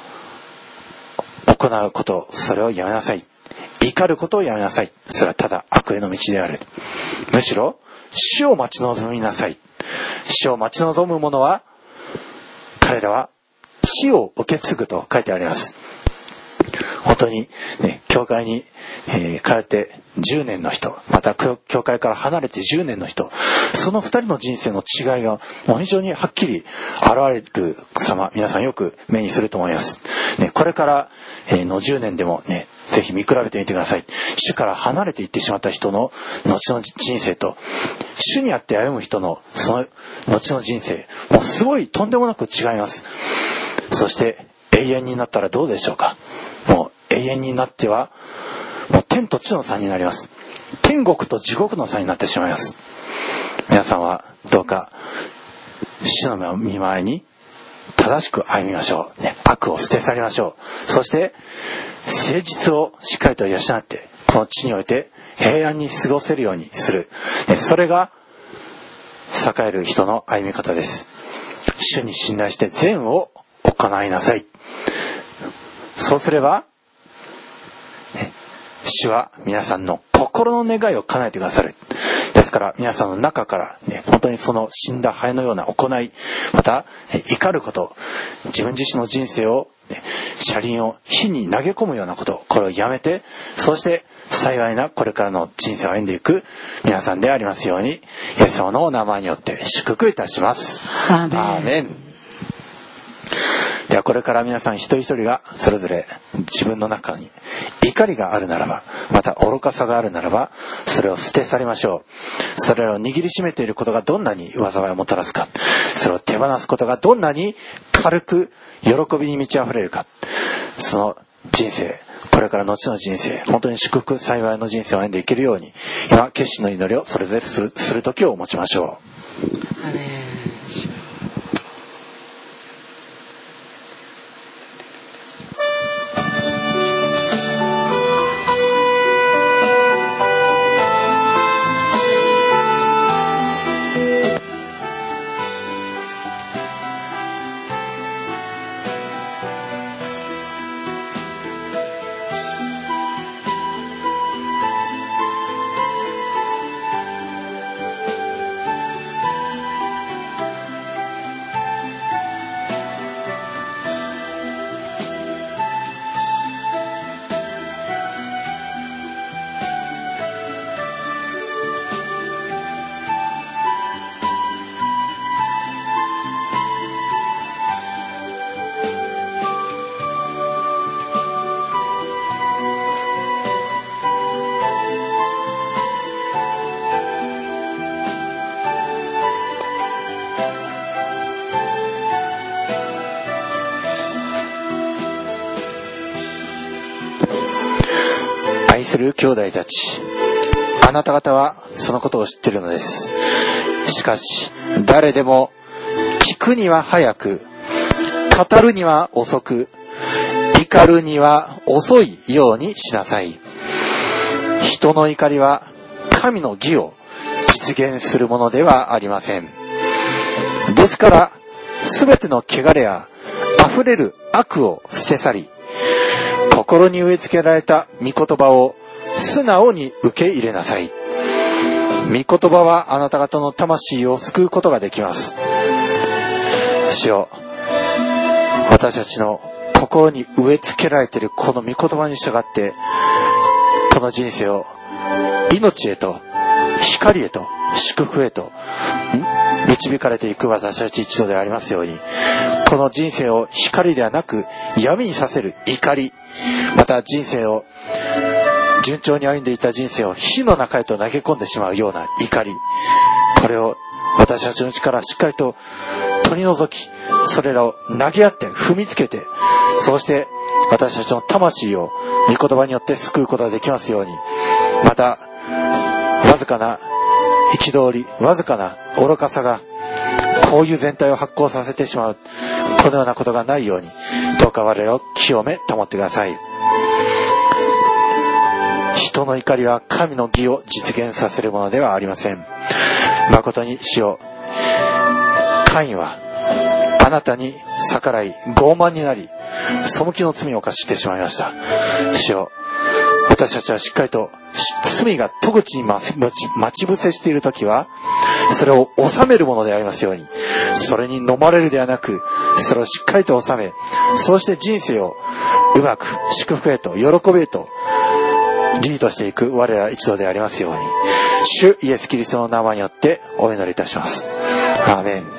行うこと、それをやめなさい。怒ることをやめなさい。それはただ悪への道である。むしろ主を待ち望みなさい。主を待ち望む者は、彼らは地を受け継ぐと書いてあります。本当にね、教会に、えー、通ってじゅうねんの人、また教会から離れてじゅうねんの人、そのふたりの人生の違いがもう非常にはっきり現れる様、皆さんよく目にすると思います、ね、これからのじゅうねんでもね、ぜひ見比べてみてください。主から離れていってしまった人の後の人生と、主にあって歩む人のその後の人生、もうすごいとんでもなく違います。そして永遠になったらどうでしょうか。もう永遠になってはもう天と地の差になります。天国と地獄の差になってしまいます。皆さんはどうか主の御前に正しく歩みましょう、ね、悪を捨て去りましょう。そして誠実をしっかりと養ってこの地において平安に過ごせるようにする、ね、それが栄える人の歩み方です。主に信頼して善を行いなさい。そうすれば、ね、主は皆さんの心の願いを叶えてくださる。ですから皆さんの中から、ね、本当にその死んだハエのような行い、また、ね、怒ること、自分自身の人生を、ね、車輪を火に投げ込むようなこと、これをやめて、そして幸いなこれからの人生を歩んでいく皆さんでありますように、イエス様のお名前によって祝福いたします。 アーメン。 アーメン。ではこれから皆さん一人一人がそれぞれ自分の中に怒りがあるならば、また愚かさがあるならば、それを捨て去りましょう。それらを握りしめていることがどんなに災いをもたらすか、それを手放すことがどんなに軽く喜びに満ち溢れるか、その人生、これから後の人生、本当に祝福幸いの人生を歩んでいけるように、今決心の祈りをそれぞれする、する時を持ちましょう。 アーメン。 愛する兄弟たち、あなた方はそのことを知っているのです。しかし誰でも聞くには早く、語るには遅く、怒るには遅いようにしなさい。人の怒りは神の義を実現するものではありません。ですからすべての汚れや溢れる悪を捨て去り、心に植え付けられた御言葉を素直に受け入れなさい。御言葉はあなた方の魂を救うことができます。主よ、私たちの心に植え付けられているこの御言葉に従って、この人生を命へと光へと祝福へと導かれていく私たち一同でありますように、この人生を光ではなく闇にさせる怒り、また人生を順調に歩んでいた人生を火の中へと投げ込んでしまうような怒り、これを私たちの力しっかりと取り除き、それらを投げ合って踏みつけて、そうして私たちの魂を御言葉によって救うことができますように、またわずかな憤り、わずかな愚かさがこういう全体を発酵させてしまう、このようなことがないように、どうか我々を清め保ってください。人の怒りは神の義を実現させるものではありません。誠に主よ、カインはあなたに逆らい傲慢になり、背きの罪を犯してしまいました。主よ、私たちはしっかりと罪が戸口に待ち伏せしているときは、それを収めるものでありますように、それに飲まれるではなく、それをしっかりと収め、そうして人生をうまく祝福へと喜びへとリードしていく我ら一同でありますように、主イエスキリストの名前によってお祈りいたします。アーメン。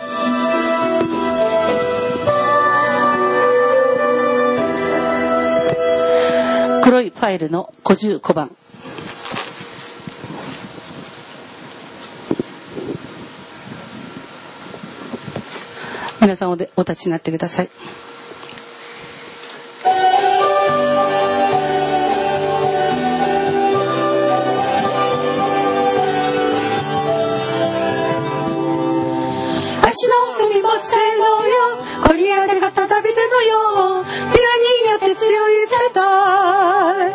黒いファイルのごじゅうごばん。皆さん お, でお立ちになってください。 足の踏みもせのよ、ゴリアテがたたびてのよ、皆によって強い世代、山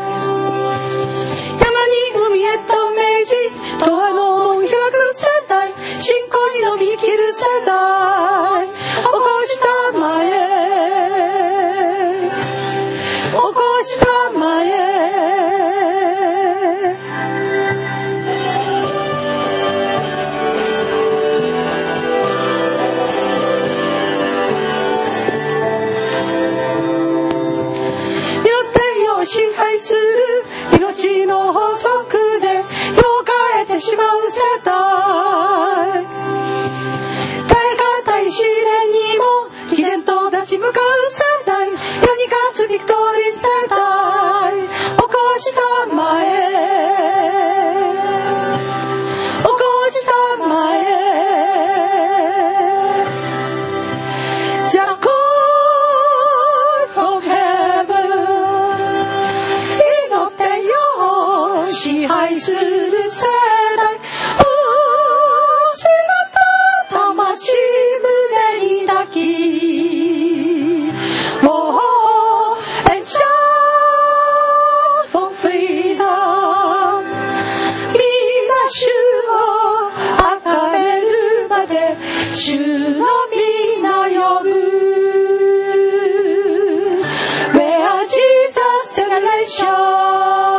に海へと命じ、永遠の門開く世代、信仰に伸び生きる世代、起こしたまえ、起こしたまえ、支配する命の法則で世を変えてしまう世代、耐え難い試練にも毅然と立ち向かう世代、世に勝つビクトリー世代、起こしたまえ、起こしたまえ、じゃこ支配する世代、失った魂胸に抱き、Oh, and shout for freedom、 みんな主を崇めるまで主の皆呼ぶ、 Where Jesus generation。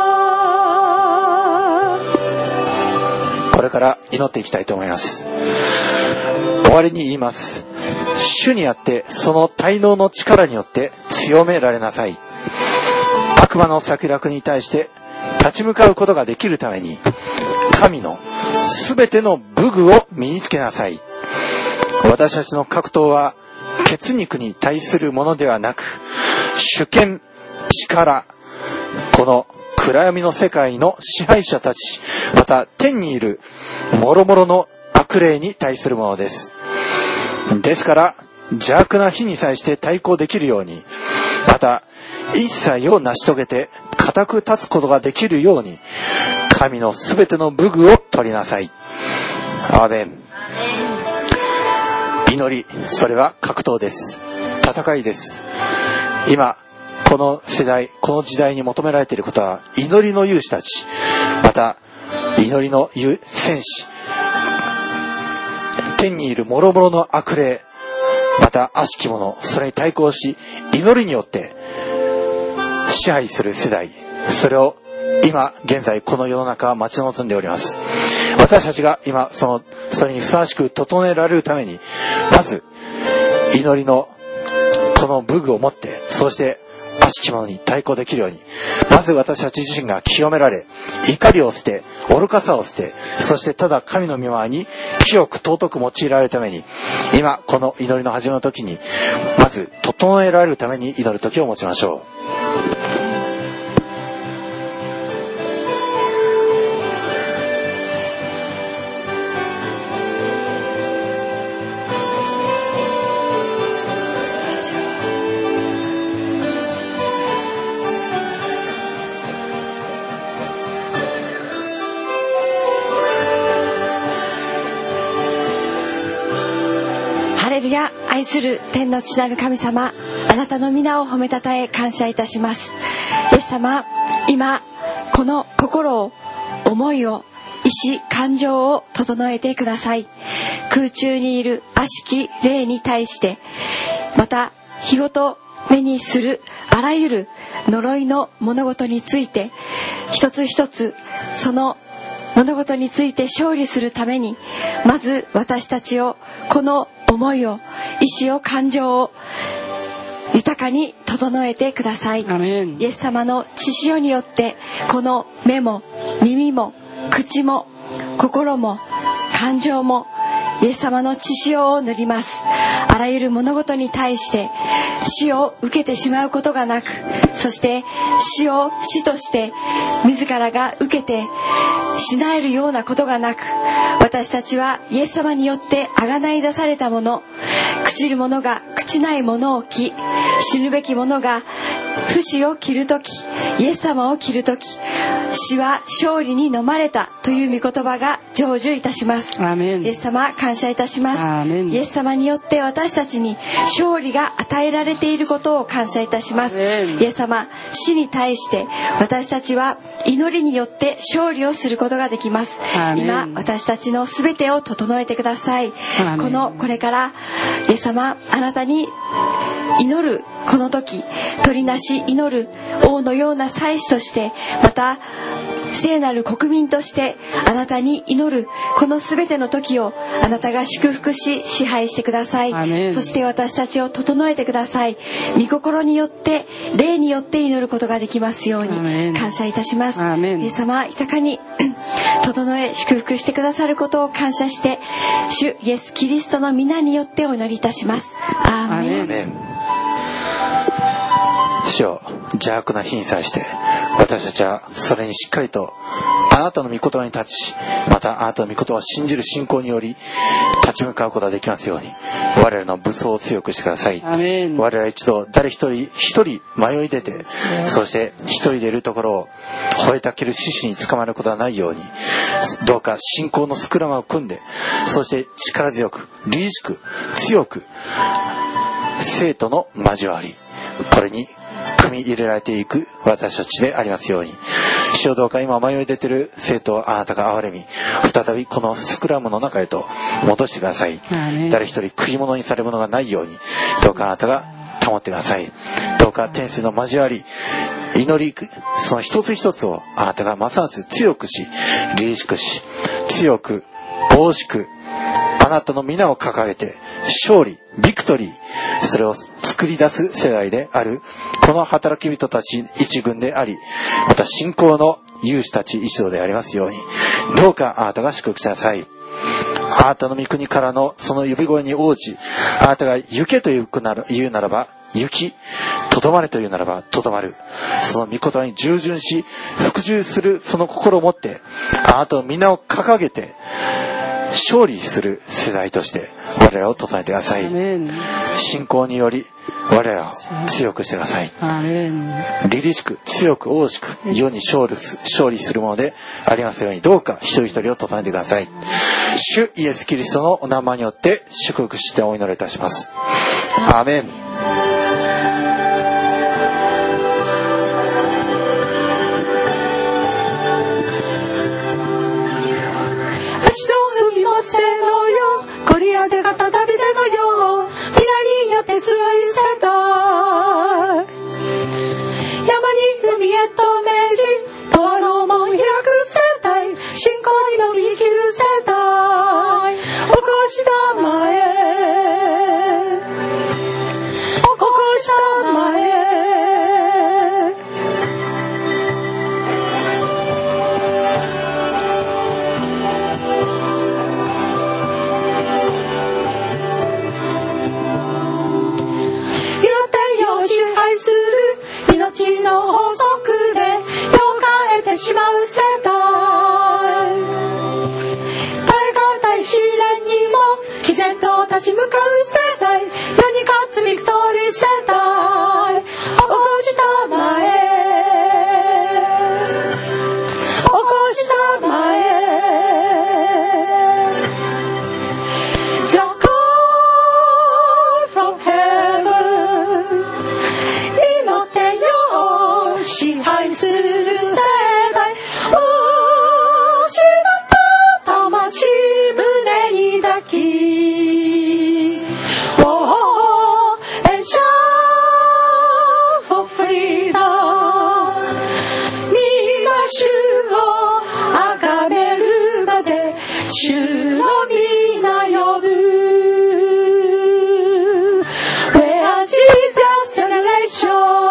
これから祈っていきたいと思います。終わりに言います。主にあってその滞納の力によって強められなさい。悪魔の策略に対して立ち向かうことができるために、神のすべての武具を身につけなさい。私たちの格闘は血肉に対するものではなく、主権、力、この暗闇の世界の支配者たち、また天にいる諸々の悪霊に対するものです。ですから邪悪な火に際して対抗できるように、また一切を成し遂げて固く立つことができるように、神のすべての武具を取りなさい。アーメン。祈り、それは格闘です。戦いです。今この世代、この時代に求められていることは、祈りの勇士たち、また祈りの戦士、天にいる諸々の悪霊、また悪しき者、それに対抗し祈りによって支配する世代、それを今現在この世の中は待ち望んでおります。私たちが今そのそれにふさわしく整えられるために、まず祈りのこの武具を持って、そして悪しき者に対抗できるように、まず私たち自身が清められ、怒りを捨て、愚かさを捨て、そしてただ神の御前に清く尊く用いられるために、今この祈りの始めの時にまず整えられるために祈る時を持ちましょう。 愛する天の父なる神様、あなたの皆を褒めたたえ感謝いたします。イエス様、今この心を、思いを、意志、感情を整えてください。空中にいる悪しき霊に対して、また日ごと目にするあらゆる呪いの物事について、一つ一つその物事について勝利するために、まず私たちを、この思いを、意志を、感情を豊かに整えてください。 アメン。 イエス様の血潮によって、この目も耳も口も心も感情もイエス様の血潮を塗ります。あらゆる物事に対して死を受けてしまうことがなく、そして死を死として自らが受けてしなえるようなことがなく、私たちはイエス様によってあがない出されたもの、朽ちる者が朽ちないものを着、死ぬべき者が不死を着るとき、イエス様を着るとき、死は勝利に飲まれたという御言葉が成就いたします。 アーメン。 イエス様、感謝いたします。 アーメン。 イエス様によって私たちに勝利が与えられていることを感謝いたします。イエス様、死に対して私たちは祈りによって勝利をすることができます。今私たちのすべてを整えてください。このこれからイエス様、あなたに祈るこの時、取りなし祈る王のような祭司として、また聖なる国民としてあなたに祈るこのすべての時を、あなたが祝福し支配してください。そして私たちを整えてください。御心によって、霊によって祈ることができますように感謝いたします。イエス様、豊かに整え祝福してくださることを感謝して、主イエスキリストの皆によってお祈りいたします。アーメン。 アーメン。主よ、邪悪な日に際して私たちはそれにしっかりとあなたの御言葉に立ち、またあなたの御言葉を信じる信仰により立ち向かうことができますように、我々の武装を強くしてください。 アメン。 我々一度誰一人一人迷い出て、そして一人でいるところを吠えたける獅子に捕まることがないように、どうか信仰のスクラムを組んで、そして力強く凛々しく強く生徒の交わり、これに組み入れられていく私たちでありますように、主よ、どうか今迷い出ている生徒をあなたが憐れみ、再びこのスクラムの中へと戻してください。誰一人食い物にされるものがないように、どうかあなたが保ってください。どうか天使の交わり、祈り、その一つ一つをあなたがますます強くし、凛々しくし、強く大しくあなたの皆を掲げて勝利、ビクトリー、それを作り出す世代であるこの働き人たち一軍であり、また信仰の勇士たち一同でありますように、どうかあなたが祝福してください。あなたの御国からのその呼び声に応じ、あなたが行けと言うなら、言うならば行き、とどまれと言うならばとどまる、その御言葉に従順し服従するその心を持って、あなたの皆を掲げて勝利する世代として我らを整えてください。信仰により我らを強くしてください。凛々しく強く大しく世に勝利す、勝利するものでありますように、どうか一人一人を整えてください。主イエスキリストのお名前によって祝福してお祈りいたします。アーメン。 せのよコリアでがた旅でのよ皆によって強い世代、山に海へと命じ永遠の門開く世代、信仰にのみ生きる世代、おこしたまえおこしたまえ命の法則でよかえてしまう世代、耐え難い試練にも毅然と立ち向かう世代、世に勝つビクトリー世代、おこしたまえおこしたまえThe call from heaven、支配する世代、失った魂胸に抱き、 Oh, and shout for freedom、 皆主を崇めるまで主の皆呼ぶ、 Where Jesus generation。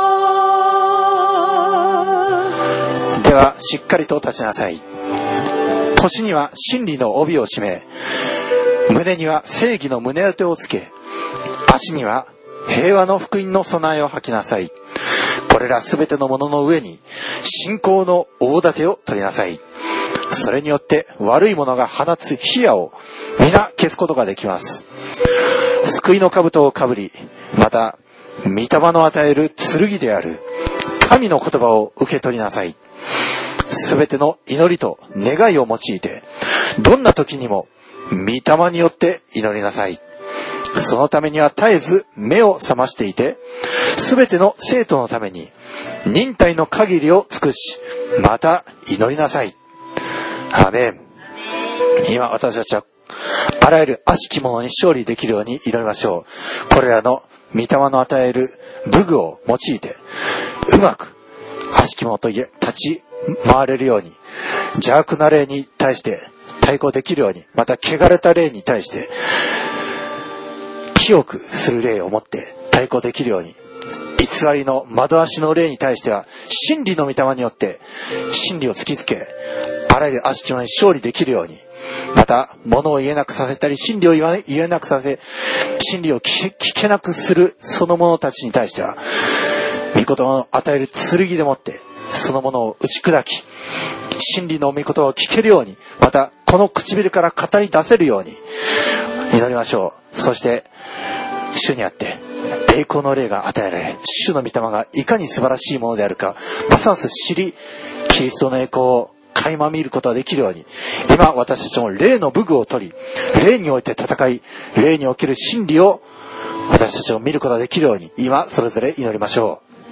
ではしっかりと立ちなさい。腰には真理の帯を締め、胸には正義の胸当てをつけ、足には平和の福音の備えを吐きなさい。これらすべてのものの上に信仰の大盾を取りなさい。それによって悪い者が放つ火矢を皆消すことができます。救いの兜をかぶり、また御霊の与える剣である神の言葉を受け取りなさい。すべての祈りと願いを用いて、どんな時にも御霊によって祈りなさい。そのためには絶えず目を覚ましていて、すべての生徒のために忍耐の限りを尽くし、また祈りなさい。アーメン。今私たちはあらゆる悪しき者に勝利できるように祈りましょう。これらの御霊の与える武具を用いて、うまく悪しき者と立ち回れるように、邪悪な霊に対して対抗できるように、また汚れた霊に対して清くする霊を持って対抗できるように、偽りの惑わしの霊に対しては真理の御霊によって真理を突きつけ、あらゆる悪しき者に勝利できるように、また物を言えなくさせたり、真理を言わ言えなくさせ、真理を聞け、聞けなくするその者たちに対しては御言葉を与える剣でもってそのものを打ち砕き、真理の御言葉を聞けるように、またこの唇から語り出せるように祈りましょう。そして主にあって栄光の霊が与えられ、主の御霊がいかに素晴らしいものであるか、ますます知り、キリストの栄光を垣間見ることができるように、今私たちも霊の武具を取り、霊において戦い、霊における真理を私たちを見ることができるように、今それぞれ祈りましょう。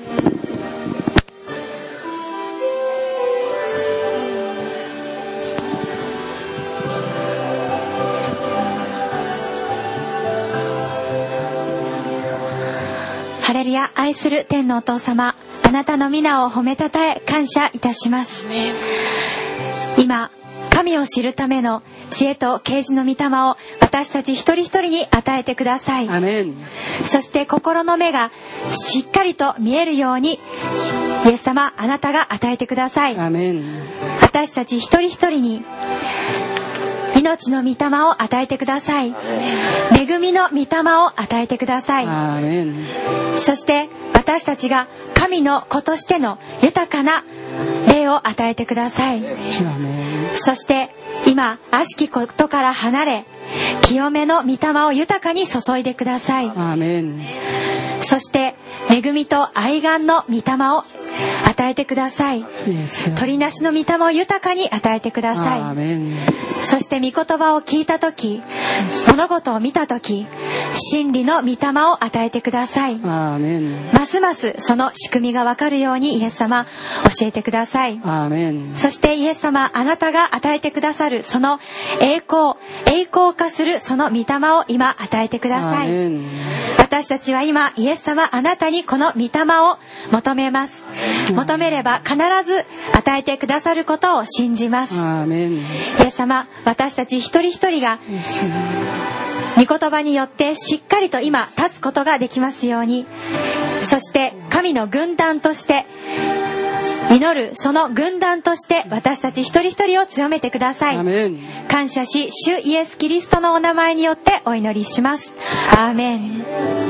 ハレルヤ。愛する天のお父様、あなたの皆を褒めたたえ感謝いたします。今神を知るための知恵と啓示の御霊を私たち一人一人に与えてください。 アメン。 そして心の目がしっかりと見えるように、イエス様、あなたが与えてください。 アメン。 私たち一人一人に命の御霊を与えてください。恵みの御霊を与えてください。 アメン。 そして私たちが神の子としての豊かな霊を与えてください。そして今悪しきことから離れ、清めの御霊を豊かに注いでください。 アーメン。 そして恵みと愛願の御霊を与えてください。取りなしの御霊を豊かに与えてください。 アーメン。 そして御言葉を聞いたとき、物事を見たとき、真理の御霊を与えてください。 アーメン。 ますますその仕組みがわかるようにイエス様教えてください。 アーメン。 そしてイエス様、あなたが与えてくださるその栄光、栄光化するその御霊を今与えてください。 アーメン。 私たちは今イエス様、あなたにこの御霊を求めます。求めれば必ず与えてくださることを信じます。 アーメン。 イエス様、私たち一人一人が御言葉によってしっかりと今立つことができますように。そして神の軍団として祈る、その軍団として私たち一人一人を強めてください。 アーメン。 感謝し、主イエスキリストのお名前によってお祈りします。アーメン。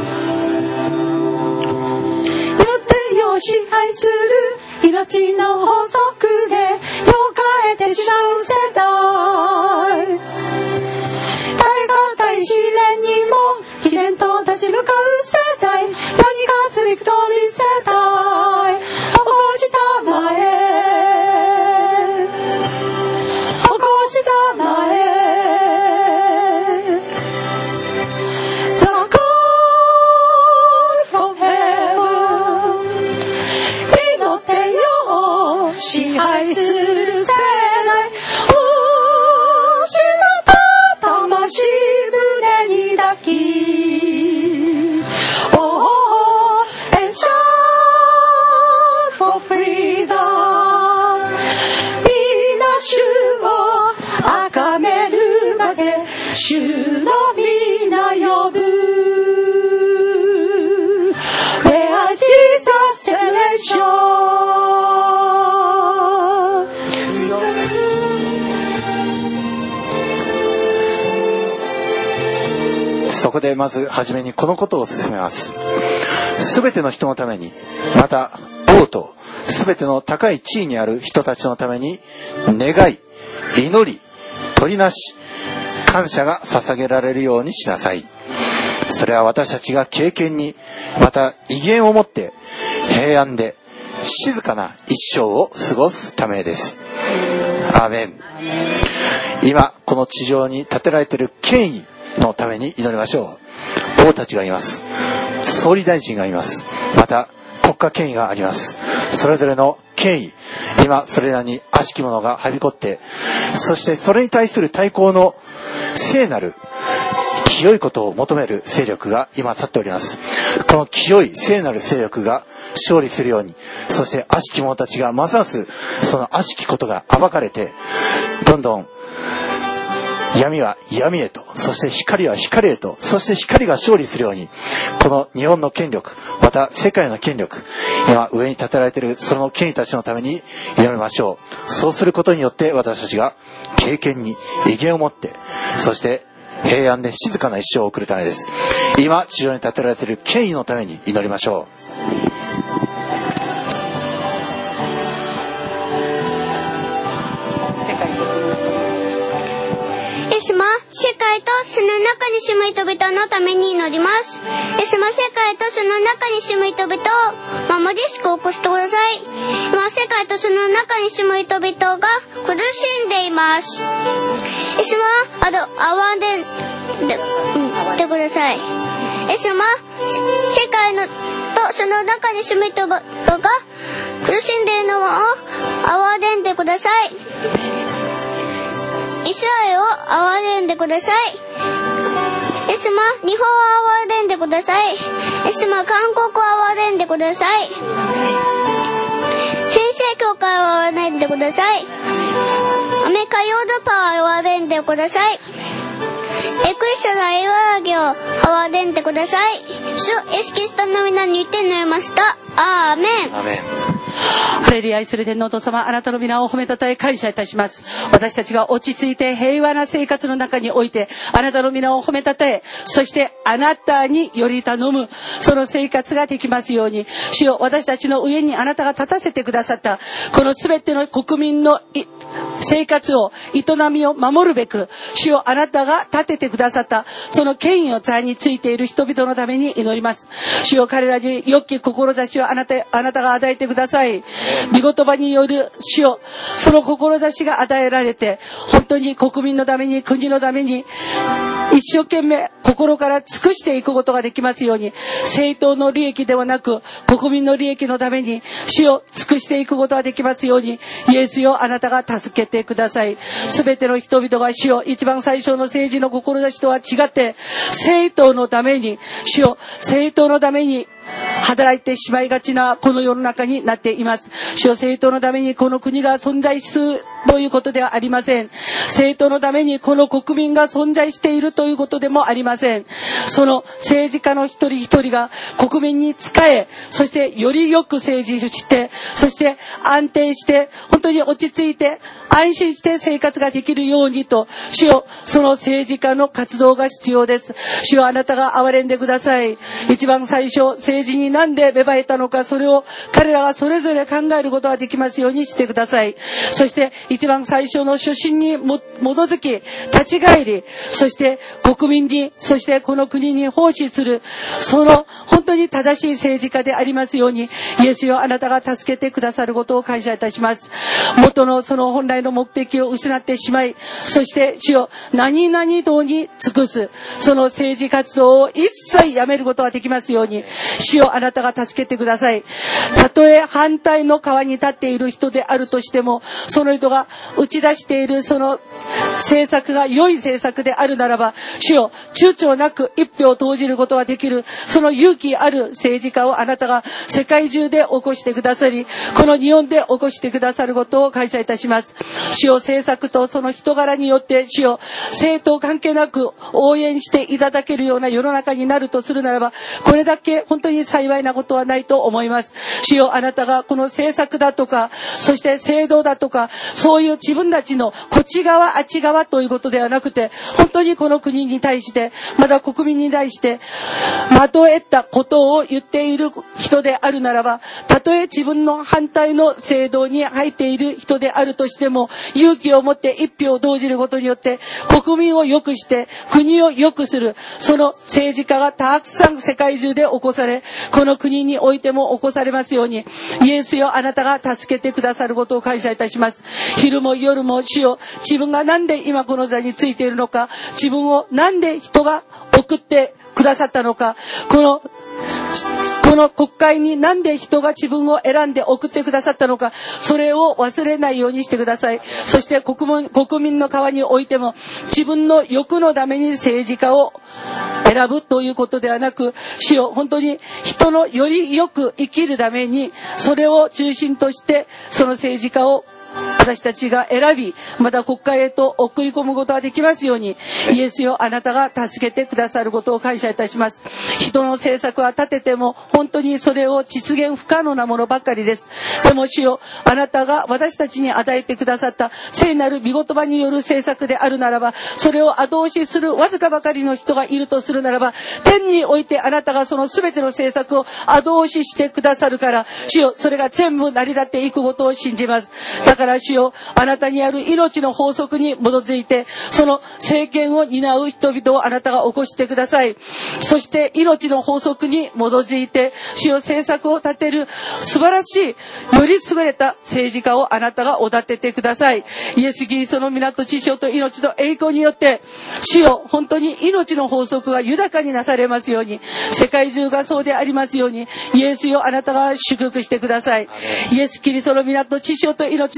支配する命の法則でよかえてしまう世代、耐え難い試練にも毅然と立ち向かう世代、世に勝つビクトリー世代、起こしたまえ、起こしたまえ、支配する世代、失った魂胸に抱き、 Oh, and shout for freedom、 皆主を崇めるまで主の皆呼ぶ、 Where Jesus celebration。 そこでまずはじめにこのことを進めます。すべての人のために、また王とすべての高い地位にある人たちのために願い、祈り、取りなし、感謝が捧げられるようにしなさい。それは私たちが敬虔に、また威厳を持って平安で静かな一生を過ごすためです。アーメン。今この地上に建てられている権威のために祈りましょう。王たちがいます。総理大臣がいます。また国家権威があります。それぞれの権威、今それらに悪しき者がはびこって、そしてそれに対する対抗の聖なる清いことを求める勢力が今立っております。この清い聖なる勢力が勝利するように、そして悪しき者たちがますますその悪しきことが暴かれて、どんどん闇は闇へと、そして光は光へと、そして光が勝利するように、この日本の権力、また世界の権力、今上に立てられているその権威たちのために祈りましょう。そうすることによって私たちが敬虔に威厳を持って、そして平安で静かな一生を送るためです。今地上に立てられている権威のために祈りましょう。 世界とその中に住む人々のために祈ります。イエス様、世界とその中に住む人々を守り救いを起こしてください。今世界とその中に住む人々が苦しんでいます。イエス様、あと哀んでで、うん、でください。イエス様、世界のとその中に住む人々が苦しんでいるのを哀れんでください。イスラエルを憐れんでください。イエス様、日本を憐れんでください。イエス様、韓国を憐れんでください。先生教会を憐れんでください。アメリカヨーロッパを憐れんでください。エクリストの茨城を憐れんでください。主イエスキリストの皆に言って祈りました。アーメン。 アーメン。 ハレルヤ、愛する天皇お父様、あなたの皆を褒めたたえ感謝いたします。私たちが落ち着いて平和な生活の中において、あなたの皆を褒めたたえ、そしてあなたにより頼む、その生活ができますように。主よ、私たちの上にあなたが立たせてくださった、このすべての国民の生活を、営みを守るべく、主よ、あなたが立ててくださった、その権威を座についている人々のために祈ります。主よ、彼らに良き志をあなた、あなたが与えてください。御言葉による主よ、その志が与えられて、本当に国民のために、国のために、一生懸命心から尽くしていくことができますように、政党の利益ではなく国民の利益のために主を尽くしていくことができますように、イエスよ、あなたが助けてください。すべての人々が主を、一番最初の政治の志とは違って政党のために、主を政党のために働いてしまいがちなこの世の中になっています。主よ、政党のためにこの国が存在するということではありません。政党のためにこの国民が存在しているということでもありません。その政治家の一人一人が国民に仕え、そしてよりよく政治して、そして安定して本当に落ち着いて安心して生活ができるようにと、主よ、その政治家の活動が必要です。主よ、あなたが憐れんでください。一番最初、政治になんで芽生えたのか、それを彼らがそれぞれ考えることができますようにしてください。そして一番最初の初心にも基づき立ち返り、そして国民に、そしてこの国に奉仕する、その本当に正しい政治家でありますように、イエスよ、あなたが助けてくださることを感謝いたします。元のその本来の目的を失ってしまい、そして主よ、何々党に尽くす、その政治活動を一切やめることができますように、主よ、あなたが助けてください。たとえ反対の側に立っている人であるとしても、その人が打ち出しているその政策が良い政策であるならば、主よ、躊躇なく一票を投じることができる、その勇気ある政治家をあなたが世界中で起こしてくださり、この日本で起こしてくださることを感謝いたします。主よ、政策とその人柄によって、主よ、政党関係なく応援していただけるような世の中になるとするならば、これだけ本当に幸いなことはないと思います。主よ、あなたがこの政策だとか、そして制度だとか、そういう自分たちのこっち側あっち側ということではなくて、本当にこの国に対して、また国民に対して的を得たことを言っている人であるならば、たとえ自分の反対の制度に入っている人であるとしても、勇気を持って一票を投じることによって国民を良くして国を良くする、その政治家がたくさん世界中で起こされ、この国においても起こされますように、イエスよ、あなたが助けてくださることを感謝いたします。昼も夜も主よ、自分がなんで今この座についているのか、自分をなんで人が送ってくださったのか、このこの国会になんで人が自分を選んで送ってくださったのか、それを忘れないようにしてください。そして国民、国民の側においても、自分の欲のために政治家を選ぶということではなく、主よ、本当に人のよりよく生きるために、それを中心としてその政治家を私たちが選び、また国会へと送り込むことができますように、イエスよ、あなたが助けてくださることを感謝いたします。人の政策は立てても本当にそれを実現不可能なものばかりです。でも主よ、あなたが私たちに与えてくださった聖なる御言葉による政策であるならば、それを後押しするわずかばかりの人がいるとするならば、天においてあなたがその全ての政策を後押ししてくださるから、主よ、それが全部成り立っていくことを信じます。だから主よ、あなたにある命の法則に基づいて、その政権を担う人々をあなたが起こしてください。そして命の法則に基づいて、主よ、政策を立てる素晴らしい、より優れた政治家をあなたがお立ててください。イエス・キリストの皆と知性と命と栄光によって、主よ、本当に命の法則が豊かになされますように、世界中がそうでありますように、イエスよ、あなたが祝福してください。イエス・キリストの皆と知性と命と栄光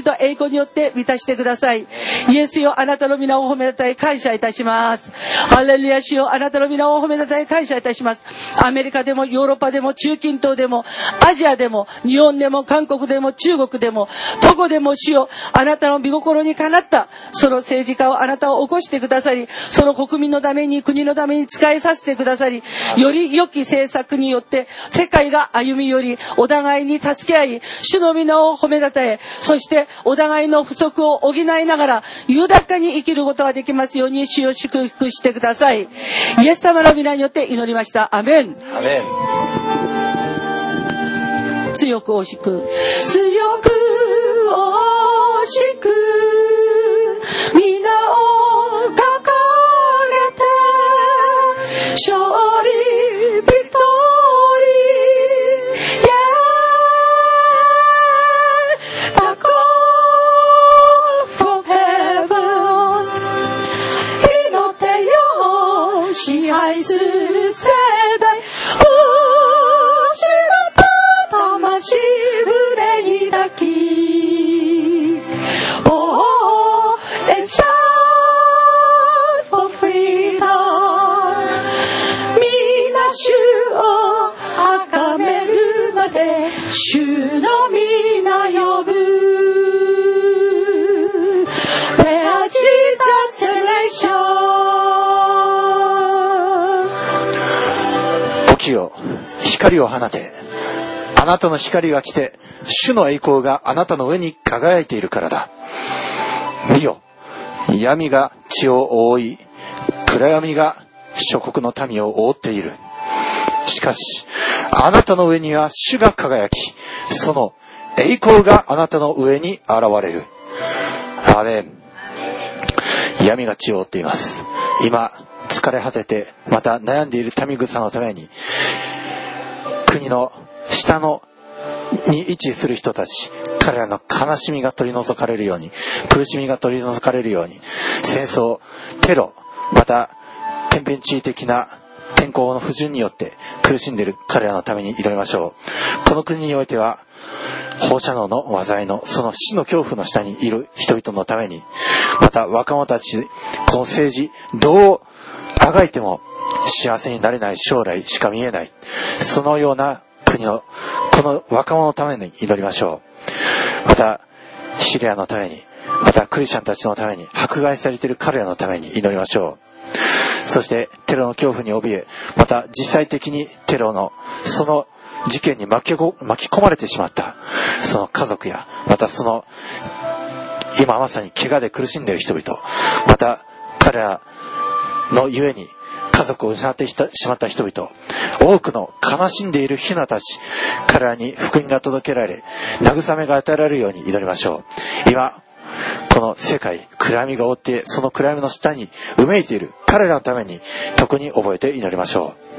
子によって満たしてください。イエスよ、あなたの皆を褒めたたえ感謝いたします。ハレルヤ、主よ、あなたの皆を褒めたたえ感謝いたします。アメリカでもヨーロッパでも中近東でもアジアでも日本でも韓国でも中国でもどこでも、主よ、あなたの御心にかなったその政治家をあなたを起こしてくださり、その国民のために国のために使いさせてくださり、より良き政策によって世界が歩み寄り、お互いに助け合い、主の皆を褒めたたえ、そしてお互いの不足を補いながら豊かに生きることができますように、主を祝福してください。イエス様の皆によって祈りました。アメン。 アメン。 強く惜しく、 強く惜しく皆を掲げて勝利ビクトリー、yeah! The call from heaven、 祈ってよ、支配する世代、失った魂胸に抱き、 Oh, and shout for freedom、 皆主を崇めるまで主の皆呼ぶ、 Where Jesus generation。 時よ、光を放て。あなたの光が来て、主の栄光があなたの上に輝いているからだ。見よ、闇が地を覆い、暗闇が諸国の民を覆っている。しかしあなたの上には主が輝き、その栄光があなたの上に現れる。アーメン。闇が地を覆っています。今疲れ果ててまた悩んでいる民草のために、国の下のに位置する人たち、彼らの悲しみが取り除かれるように、苦しみが取り除かれるように、戦争、テロ、また天変地異的な天候の不順によって苦しんでいる彼らのために祈りましょう。この国においては放射能の災いのその死の恐怖の下にいる人々のために、また若者たち、この政治どうあがいても幸せになれない将来しか見えない、そのような国のこの若者のために祈りましょう。またシリアのために、またクリスチャンたちのために、迫害されている彼らのために祈りましょう。そしてテロの恐怖に怯え、また実際的にテロのその事件に巻き込まれてしまったその家族や、またその今まさに怪我で苦しんでいる人々、また彼らのゆえに家族を失ってしまった人々、多くの悲しんでいるヒナたち、彼らに福音が届けられ、慰めが与えられるように祈りましょう。今この世界、暗闇が覆って、その暗闇の下にうめいている彼らのために特に覚えて祈りましょう。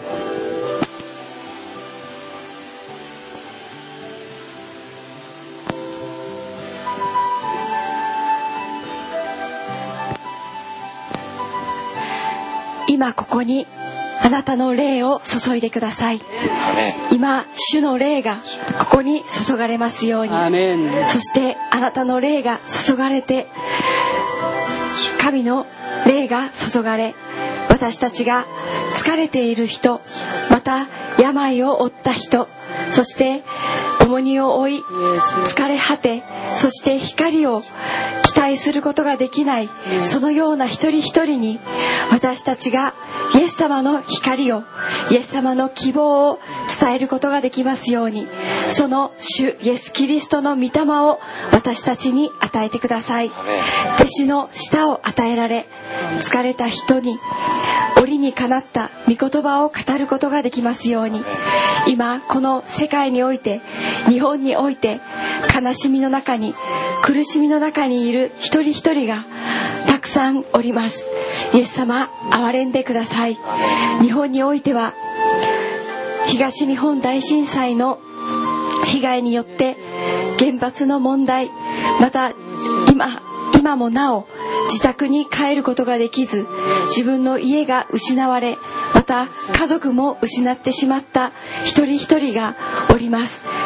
今ここにあなたの霊を注いでください。今主の霊がここに注がれますように。 アメン。 そしてあなたの霊が注がれて、神の霊が注がれ、私たちが疲れている人、また病を負った人、そして重荷を負い疲れ果て、そして光を期待することができない、そのような一人一人に私たちがイエス様の光を、イエス様の希望を伝えることができますように、その主イエスキリストの御霊を私たちに与えてください。弟子の舌を与えられ、疲れた人に折にかなった御言葉を語ることができますように、今この世界において、日本において悲しみの中に、苦しみの中にいる一人一人がたくさんおります。イエス様、憐れんでください。日本においては東日本大震災の被害によって原発の問題、また今今もなお自宅に帰ることができず、自分の家が失われ、また家族も失ってしまった一人一人がおります。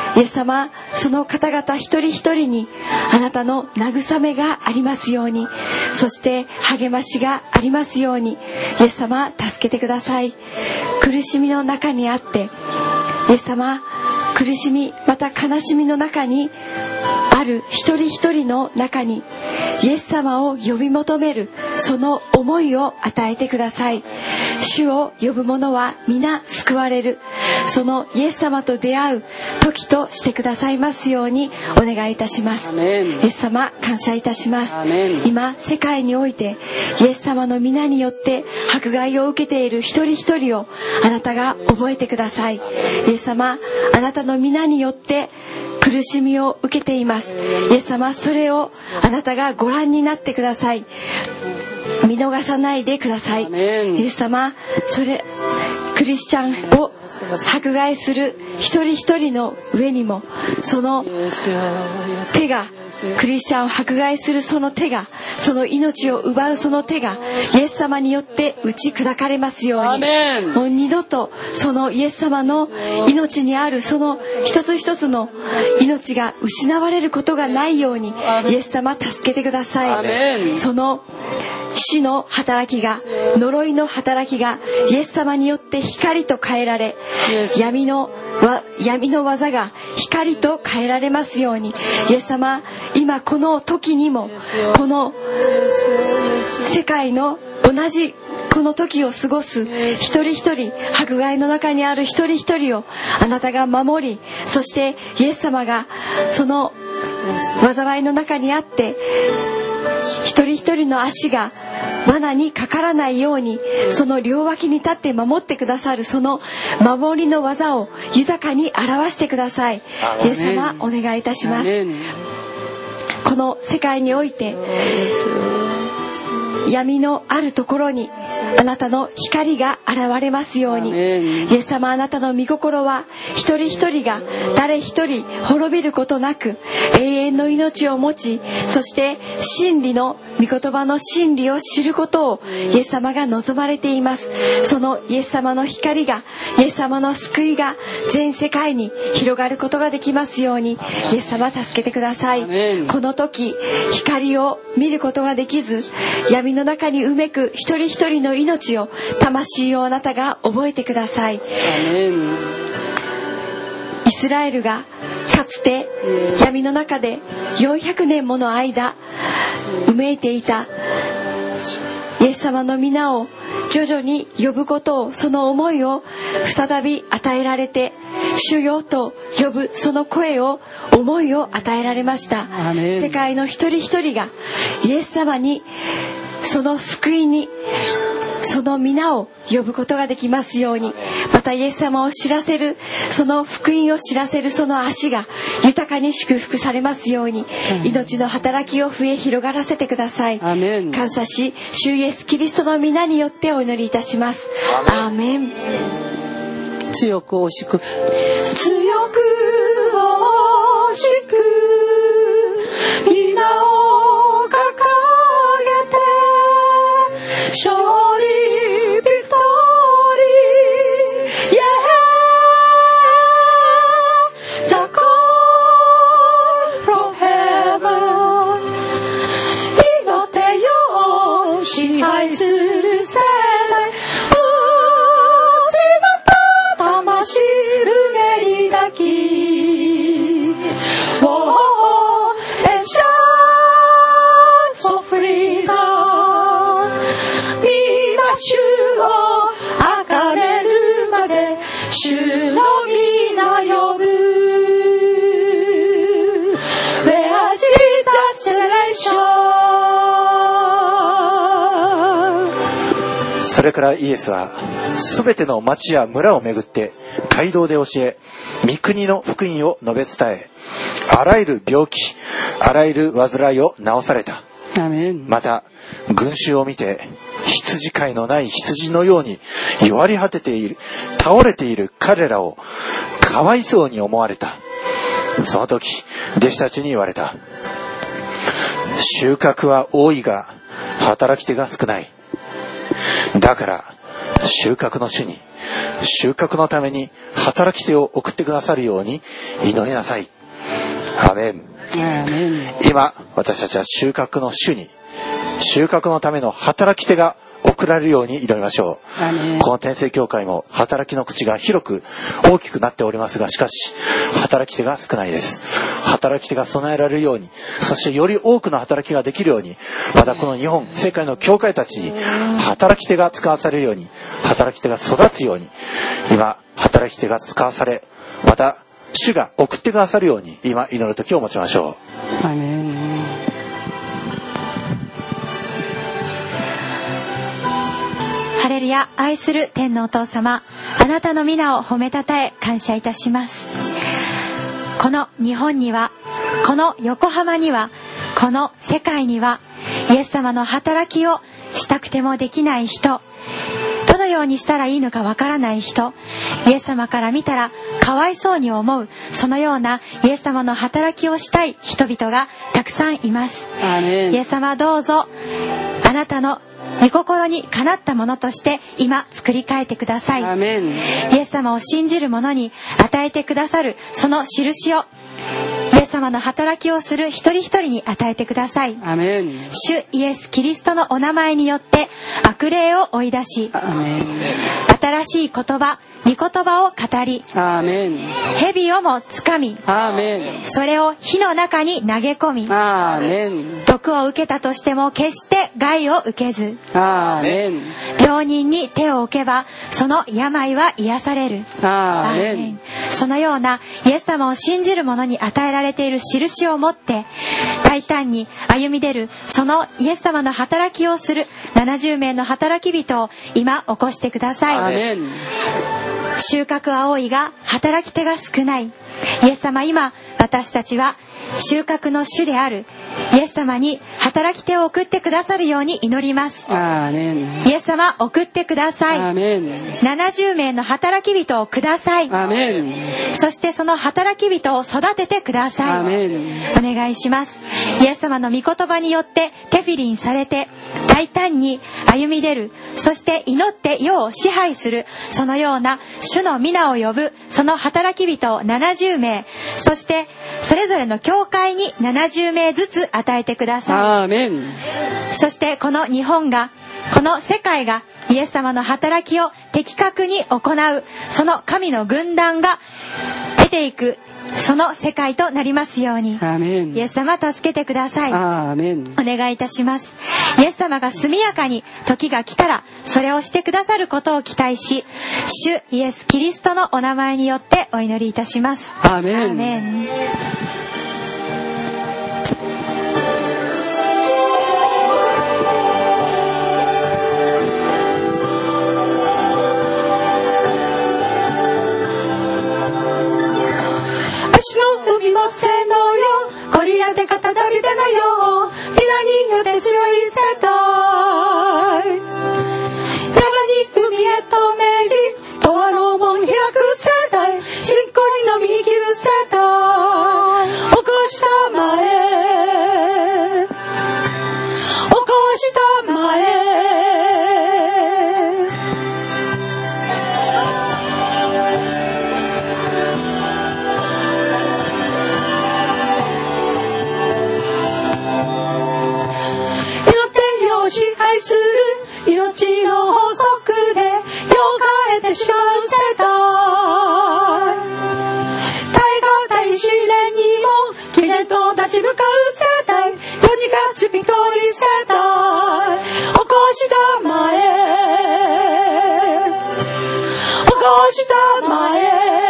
イエス様、その方々一人一人にあなたの慰めがありますように、そして励ましがありますように、イエス様助けてください。苦しみの中にあって、イエス様、苦しみまた悲しみの中にある一人一人の中にイエス様を呼び求めるその思いを与えてください。主を呼ぶ者は皆救われる、そのイエス様と出会う時としてくださいますようにお願いいたします。イエス様、感謝いたします。今世界においてイエス様の皆によって迫害を受けている一人一人をあなたが覚えてください。イエス様、あなたの皆によって苦しみを受けています。イエス様、それをあなたがご覧になってください。見逃さないでください。イエス様、それクリスチャンを迫害する一人一人の上にもその手が、クリスチャンを迫害するその手が、その命を奪うその手がイエス様によって打ち砕かれますように、もう二度とそのイエス様の命にあるその一つ一つの命が失われることがないようにイエス様助けてください。その死の働きが、呪いの働きがイエス様によって光と変えられ、闇の闇の技が光と変えられますように、イエス様、今この時にもこの世界の同じこの時を過ごす一人一人、迫害の中にある一人一人をあなたが守り、そしてイエス様がその災いの中にあって一人一人の足が罠にかからないようにその両脇に立って守ってくださる、その守りの技を豊かに表してください。イエス様、お願いいたします。この世界において闇のあるところにあなたの光が現れますように。イエス様、あなたの御心は一人一人が誰一人滅びることなく永遠の命を持ち、そして真理の御言葉の真理を知ることをイエス様が望まれています。そのイエス様の光が、イエス様の救いが全世界に広がることができますように、イエス様助けてください。この時光を見ることができず闇の中にうめく一人一人の命を、魂をあなたが覚えてください。イスラエルがかつて闇の中でよんひゃくねんもの間うめいていたイエス様の皆を徐々に呼ぶことを、その思いを再び与えられて、主よと呼ぶその声を、思いを与えられました。世界の一人一人がイエス様に、その救いに、その皆を呼ぶことができますように、またイエス様を知らせる、その福音を知らせるその足が豊かに祝福されますように、命の働きを増え広がらせてください。感謝し、主イエスキリストの皆によってお祈りいたします。アーメン。 強く惜しく、 強く惜しく皆を掲げて勝利ビクトリー、yeah! The call from heaven、 祈ってよ支配する世代、魂ルネリ抱き、 Oh, and shout for freedom、 皆主をあかれるまで主の皆呼ぶ、 Where Jesus generation。 それからイエスはすべての町や村を巡って街道で教え、御国の福音を述べ伝え、あらゆる病気、あらゆる患いを治された。また群衆を見て、羊飼いのない羊のように弱り果てている、倒れている彼らをかわいそうに思われた。その時弟子たちに言われた。収穫は多いが働き手が少ない。だから収穫の主に収穫のために働き手を送ってくださるように祈りなさい。アメン。今私たちは収穫の主に収穫のための働き手が送られるように祈りましょう。この天聖教会も働きの口が広く大きくなっておりますが、しかし働き手が少ないです。働き手が備えられるように、そしてより多くの働きができるように、またこの日本世界の教会たちに働き手が使わされるように、働き手が育つように、今働き手が使わされ、また主が送ってくださるように今祈る時を持ちましょう。アメン。 ハレルヤ。愛する天のお父様、あなたの皆を褒めたたえ感謝いたします。この日本には、この横浜には、この世界には、イエス様の働きをしたくてもできない人、どのようにしたらいいのかわからない人、イエス様から見たらかわいそうに思う、そのようなイエス様の働きをしたい人々がたくさんいます。アメン。イエス様、どうぞあなたの御心にかなったものとして今作り変えてください。アメン。イエス様を信じる者に与えてくださるその印をイエス様の働きをする一人一人に与えてください。アメン。主イエスキリストのお名前によって悪霊を追い出し、アメン。新しい言葉、御言葉を語り、アーメン。蛇をもつかみ、アーメン。それを火の中に投げ込み、アーメン。毒を受けたとしても決して害を受けず、アーメン。病人に手を置けばその病は癒される、アーメン。アーメン。そのようなイエス様を信じる者に与えられている印を持って大胆に歩み出る、そのイエス様の働きをするななじゅうめいの働き人を今起こしてください。アーメン。収穫は多いが働き手が少ない。イエス様、今私たちは収穫の主であるイエス様に働き手を送ってくださるように祈ります。アーメン。イエス様、送ってください。アーメン。ななじゅうめいの働き人をください。アーメン。そしてその働き人を育ててください。アーメン。お願いします。イエス様の御言葉によってテフィリンされて大胆に歩み出る、そして祈って世を支配する、そのような主の皆を呼ぶその働き人をななじゅうめい、そしてそれぞれの教会にななじゅうめいずつ与えてください。アーメン。そしてこの日本が、この世界がイエス様の働きを的確に行う、その神の軍団が出ていく、その世界となりますように。アーメン。イエス様、助けてください。アーメン。お願いいたします。イエス様が速やかに時が来たらそれをしてくださることを期待し、主イエスキリストのお名前によってお祈りいたします。アーメン。アーメン。 足の踏みもせのよ、ゴリアテ肩ダビデのよ、皆によって強い世代、山に海へと命じ、永遠の門開く世代、信仰に飲み生きる世代、起こしたまえ、起こしたまえ、支配する命の法則でよがえてしまう世代、耐え難い試練にも毅然と立ち向かう世代、世に勝つ一人世代、起こしたまえ、起こしたまえ、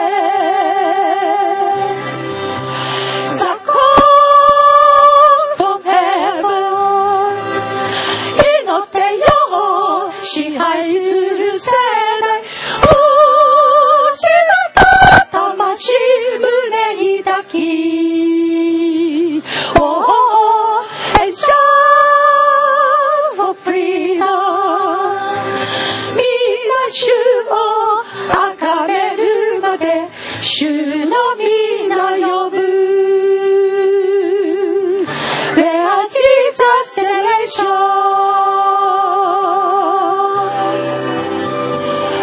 支配する世代、失った魂胸に抱き、 Oh, and shout for freedom、 皆主を崇めるまで主の皆呼ぶ、 Where Jesus celebration。ハレルヤ。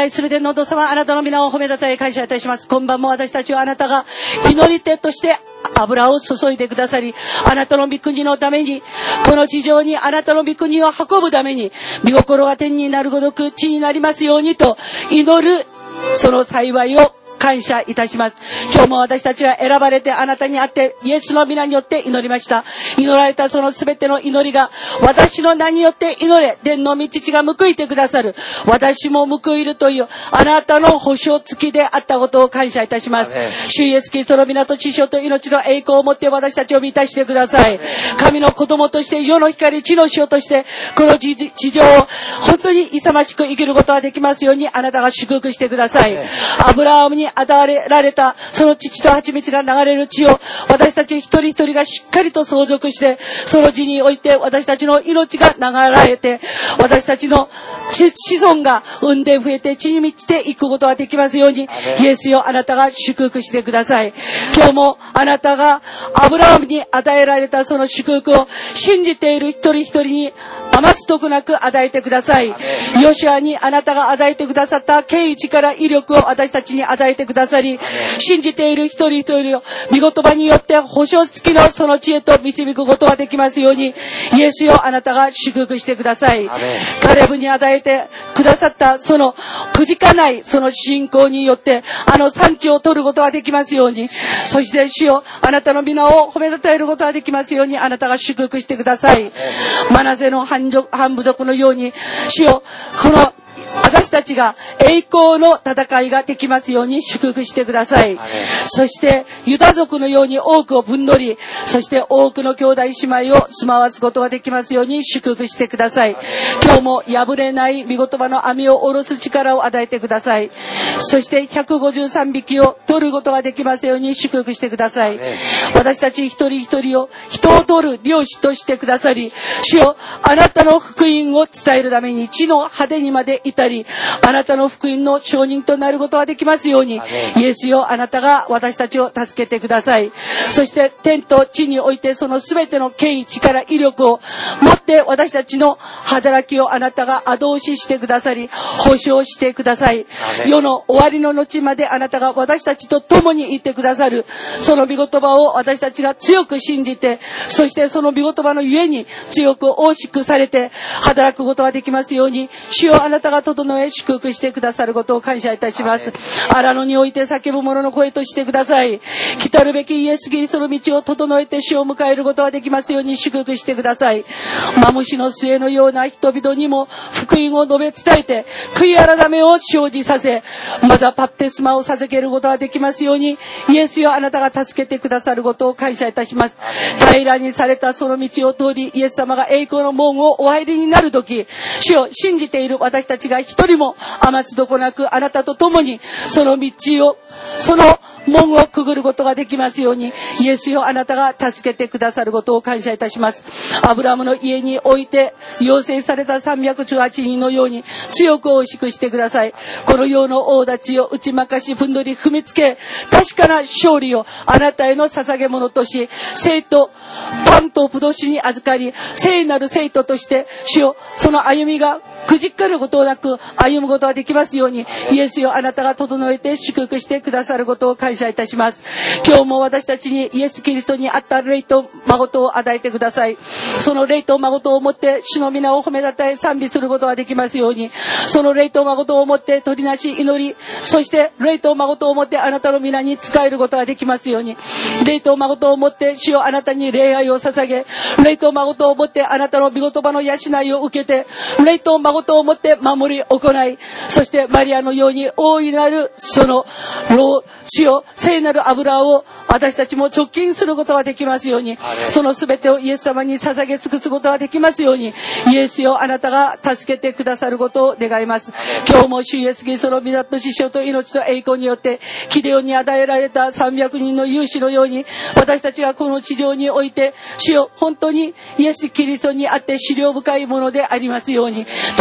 愛する天のお父様、あなたの皆を褒めたたえ感謝いたします。今晩も私たちはあなたが祈り手として油を注いでくださり、あなたの御国のために、この地上にあなたの御国を運ぶために、御心が天になるごとく地になりますようにと祈る、その幸いを感謝いたします。今日も私たちは選ばれてあなたにあってイエスの皆によって祈りました。祈られたそのすべての祈りが私の名によって祈れ、天の御父が報いてくださる、私も報いるというあなたの保証付きであったことを感謝いたします。主イエスキリストの皆と知性と命の栄光をもって私たちを満たしてください。神の子供として世の光地の塩としてこの地上を本当に勇ましく生きることができますようにあなたが祝福してください。アブラハムに与えられたその乳と蜂蜜が流れる地を私たち一人一人がしっかりと相続して、その地において私たちの命が流れて、私たちの子孫が産んで増えて地に満ちていくことができますように、イエスよあなたが祝福してください。今日もあなたがアブラハムに与えられたその祝福を信じている一人一人に余すとこなく与えてください。ヨシュアにあなたが与えてくださった敬意力威力を私たちに与えてくださり、信じている一人一人を御言葉によって保証付きのその知恵と導くことができますように、イエスよあなたが祝福してください。カレブに与えてくださったそのくじかないその信仰によってあの産地を取ることができますように、そして主よあなたの皆を褒めたたえることができますようにあなたが祝福してください。マナセの半部族のように主よこの私たちが栄光の戦いができますように祝福してください。そしてユダ族のように多くを分取り、そして多くの兄弟姉妹を住まわすことができますように祝福してください。今日も破れない御言葉の網を下ろす力を与えてください。そしてひゃくごじゅうさんびきを取ることができますように祝福してください。私たち一人一人を人を取る漁師としてくださり、主よあなたの福音を伝えるために地の果てにまで至り、あなたの福音の証人となることができますように、イエスよあなたが私たちを助けてください。そして天と地においてそのすべての権威力威力を持って私たちの働きをあなたが後押ししてくださり保証してください。世の終わりの後まであなたが私たちと共にいてくださる、その御言葉を私たちが強く信じて、そしてその御言葉のゆえに強く大しくされて働くことができますように、主よあなたが整え祝福してくださることを感謝いたします。荒野において叫ぶ者の声としてください。来たるべきイエスキリストの道を整えて主を迎えることができますように祝福してください。マムシの末のような人々にも福音を述べ伝えて悔い改めを生じさせ、まだバプテスマを授けることができますように、イエスよあなたが助けてくださることを感謝いたします。平らにされたその道を通り、イエス様が栄光の門をお入りになるとき、主を信じている私たちが一人も余すどこなくあなたと共にその道をその門をくぐることができますように、イエスよあなたが助けてくださることを感謝いたします。アブラハムの家において要請されたさんびゃくじゅうはちにんのように強くおいしくしてください。この世の王たちを打ち負かしふんどり踏みつけ、確かな勝利をあなたへの捧げ物とし、生徒パンとブドウ酒に預かり聖なる生徒として主よその歩みがくじかることなく歩むことができますように、イエスよあなたが整えて祝福してくださることを感謝いたします。今日も私たちにイエスキリストにあった霊と誠を与えてください。その霊と誠をもって主の皆を褒めたたえ賛美することができますように、その霊と誠をもって取りなし祈り、そして霊と誠をもってあなたの皆に仕えることができますように、霊と誠をもって主よあなたに礼拝を捧げ、霊と誠をもってあなたの御言葉の養いを受けて、霊と誠をもって守り行い、そしてマリアのように大いなるその主よ聖なる油を私たちも直近することができますように、そのすべてをイエス様に捧げ尽くすことができますように、イエスよあなたが助けてくださることを願います。今日も主イエスキリストの御名と師匠と命と栄光によってキデオンに与えられたさんびゃくにんの勇士のように、私たちがこの地上において主よ本当にイエスキリストにあって資料深いものでありますように、時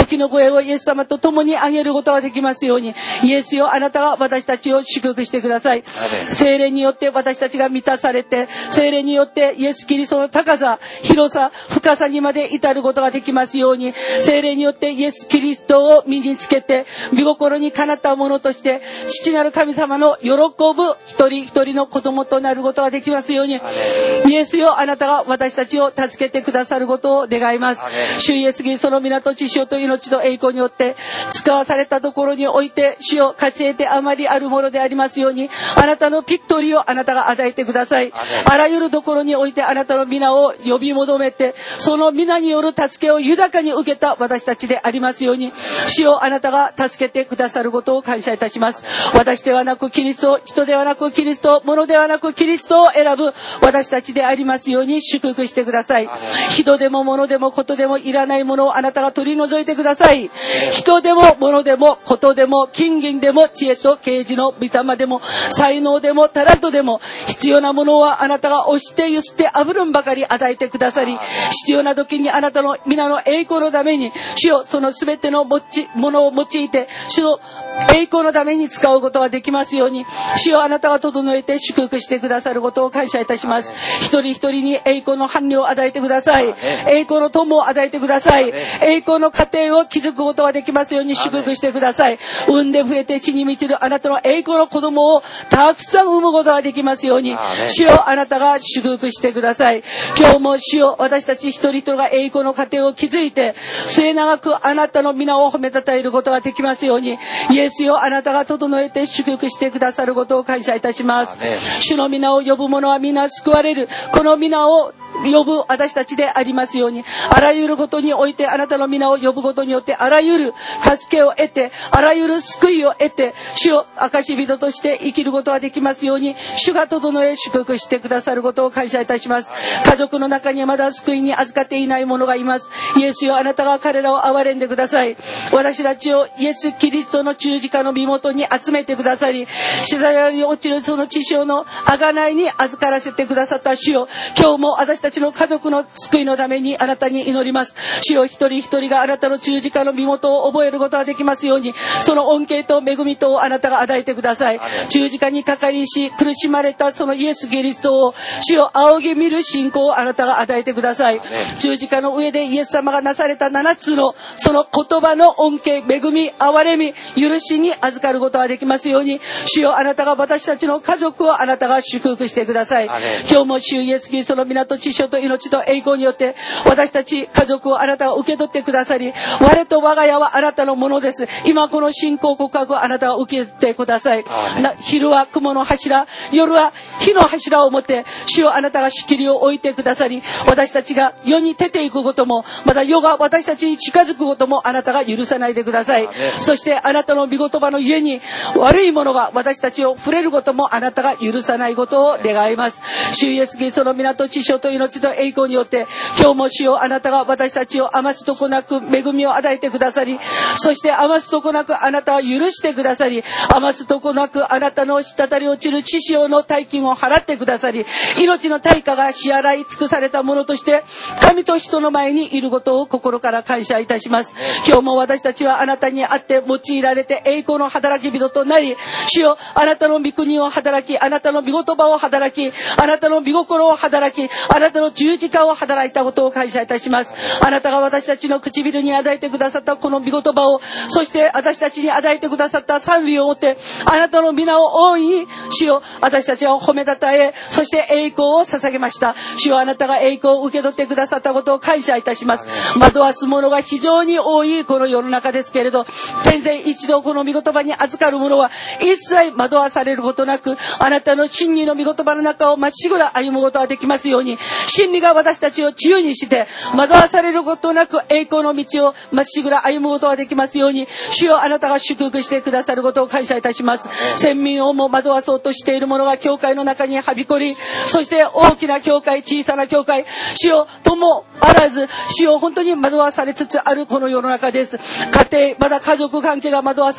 時の声をイエス様と共に上げることができますように、イエスよ、あなたが私たちを祝福してください。聖霊によって私たちが満たされて、聖霊によってイエス・キリストの高さ、広さ、深さにまで至ることができますように、聖霊によってイエス・キリストを身につけて、御心にかなったものとして父なる神様の喜ぶ一人一人の子供となることができますように、イエスよ、あなたが私たちを助けてくださることを願います。主イエスキリストの皆と血潮と命と栄光によって使わされたところにおいて主を勝ち得てあまりあるものでありますように、あなたのピクトリーをあなたが与えてください。あらゆるところにおいてあなたの皆を呼び求めて、その皆による助けを豊かに受けた私たちでありますように、主をあなたが助けてくださることを感謝いたします。私ではなくキリスト、人ではなくキリスト、物ではなくキリストを選ぶ私たちでありますように祝福してください。人でも物でもことでもいらないものをあなたが取り除いてください。人でも物でもことでも金銀でも知恵と啓示の御霊でも才能でもタラントでも、必要なものはあなたが押してゆすってあぶるんばかり与えてくださり、必要な時にあなたの皆の栄光のために主よ、その全てのものを用いて主の栄光のために使うことができますように、主よ、あなたが整えて祝福してくださることを感謝いたします。一人一人に栄光の伴侶を与えてください。栄光の友を与えてください。栄光の家庭を築くことができますように祝福してください。産んで増えて地に満ちるあなたの栄光の子供をたくさん産むことができますように、主よ、あなたが祝福してください。今日も主よ、私たち一人一人が栄光の家庭を築いて末永くあなたの皆を褒めたたえることができますように、イエスよ、あなたが整えて祝福してくださることを感謝いたします。主の皆を呼ぶ者は皆救われる。この皆を呼ぶ私たちでありますように、あらゆることにおいてあなたの皆を呼ぶことによってあらゆる助けを得て、あらゆる救いを得て、主を証人として生きることができますように、主が整え祝福してくださることを感謝いたします。家族の中にはまだ救いに預かっていない者がいます。イエスよ、あなたが彼らを憐れんでください。私たちをイエス・キリストの十字架の身元に集めてくださり、死罪に落ちるその血潮の贖いに預からせてくださった主よ、今日も私たちの家族の救いのためにあなたに祈ります。主よ、一人一人があなたの十字架の身元を覚えることができますように、その恩恵と恵みとをあなたが与えてください。十字架にかかりし苦しまれたそのイエス・キリストを、主よ、仰ぎ見る信仰をあなたが与えてください。十字架の上でイエス様がなされたななつのその言葉の恩恵、恵み、憐れみ、許しに預かることができますように、主よ、あなたが私たちの家族をあなたが祝福してください。今日も主イエス・キリストの皆と血潮と命と栄光によって私たち家族をあなたが受け取ってくださり、我と我が家はあなたのものです。今この信仰告白をあなたが受けてください。昼は雲の柱、夜は火の柱を持って主よ、あなたが仕切りを置いてくださり、私たちが世に出ていくことも、また世が私たちに近づくこともあなたが許さないでください。そしてあなたの御言葉のゆえに悪いものが私たちを触れることもあなたが許さないことを願います。主イエスキリストの皆と血潮と命と栄光によって今日も主よ、あなたが私たちを余すとこなく恵みを与えてくださり、そして余すとこなくあなたは許してくださり、余すとこなくあなたの滴り落ちる血潮の大金を払ってくださり、命の対価が支払い尽くされたものとして神と人の前にいることを心から感謝いたします。今日も私たちはあなたにあって用いられて栄光の働き人となり、主よ、あなたの御国を働き、あなたの御言葉を働き、あなたの御心を働き、あなたの十字架を働いたことを感謝いたします。あなたが私たちの唇に与えてくださったこの御言葉を、そして私たちに与えてくださった賛美をもってあなたの皆を大いに主よ、私たちは褒めたたえ、そして栄光を捧げました。主よ、あなたが栄光を受け取ってくださったことを感謝いたします。惑わす者が非常に多いこの世の中ですけれど、天然一度この御言葉に預かる者は一切惑わされることなく、あなたの真理の御言葉の中をまっしぐら歩むことができますように、真理が私たちを自由にして惑わされることなく栄光の道をまっしぐら歩むことができますように、主よ、あなたが祝福してくださることを感謝いたします。先民をも惑わそうとしている者が教会の中にはびこり、そして大きな教会、小さな教会、主よともあらず、主よ、本当に惑わされつつあるこの世の中です。家庭、まだ家族関係が惑わされ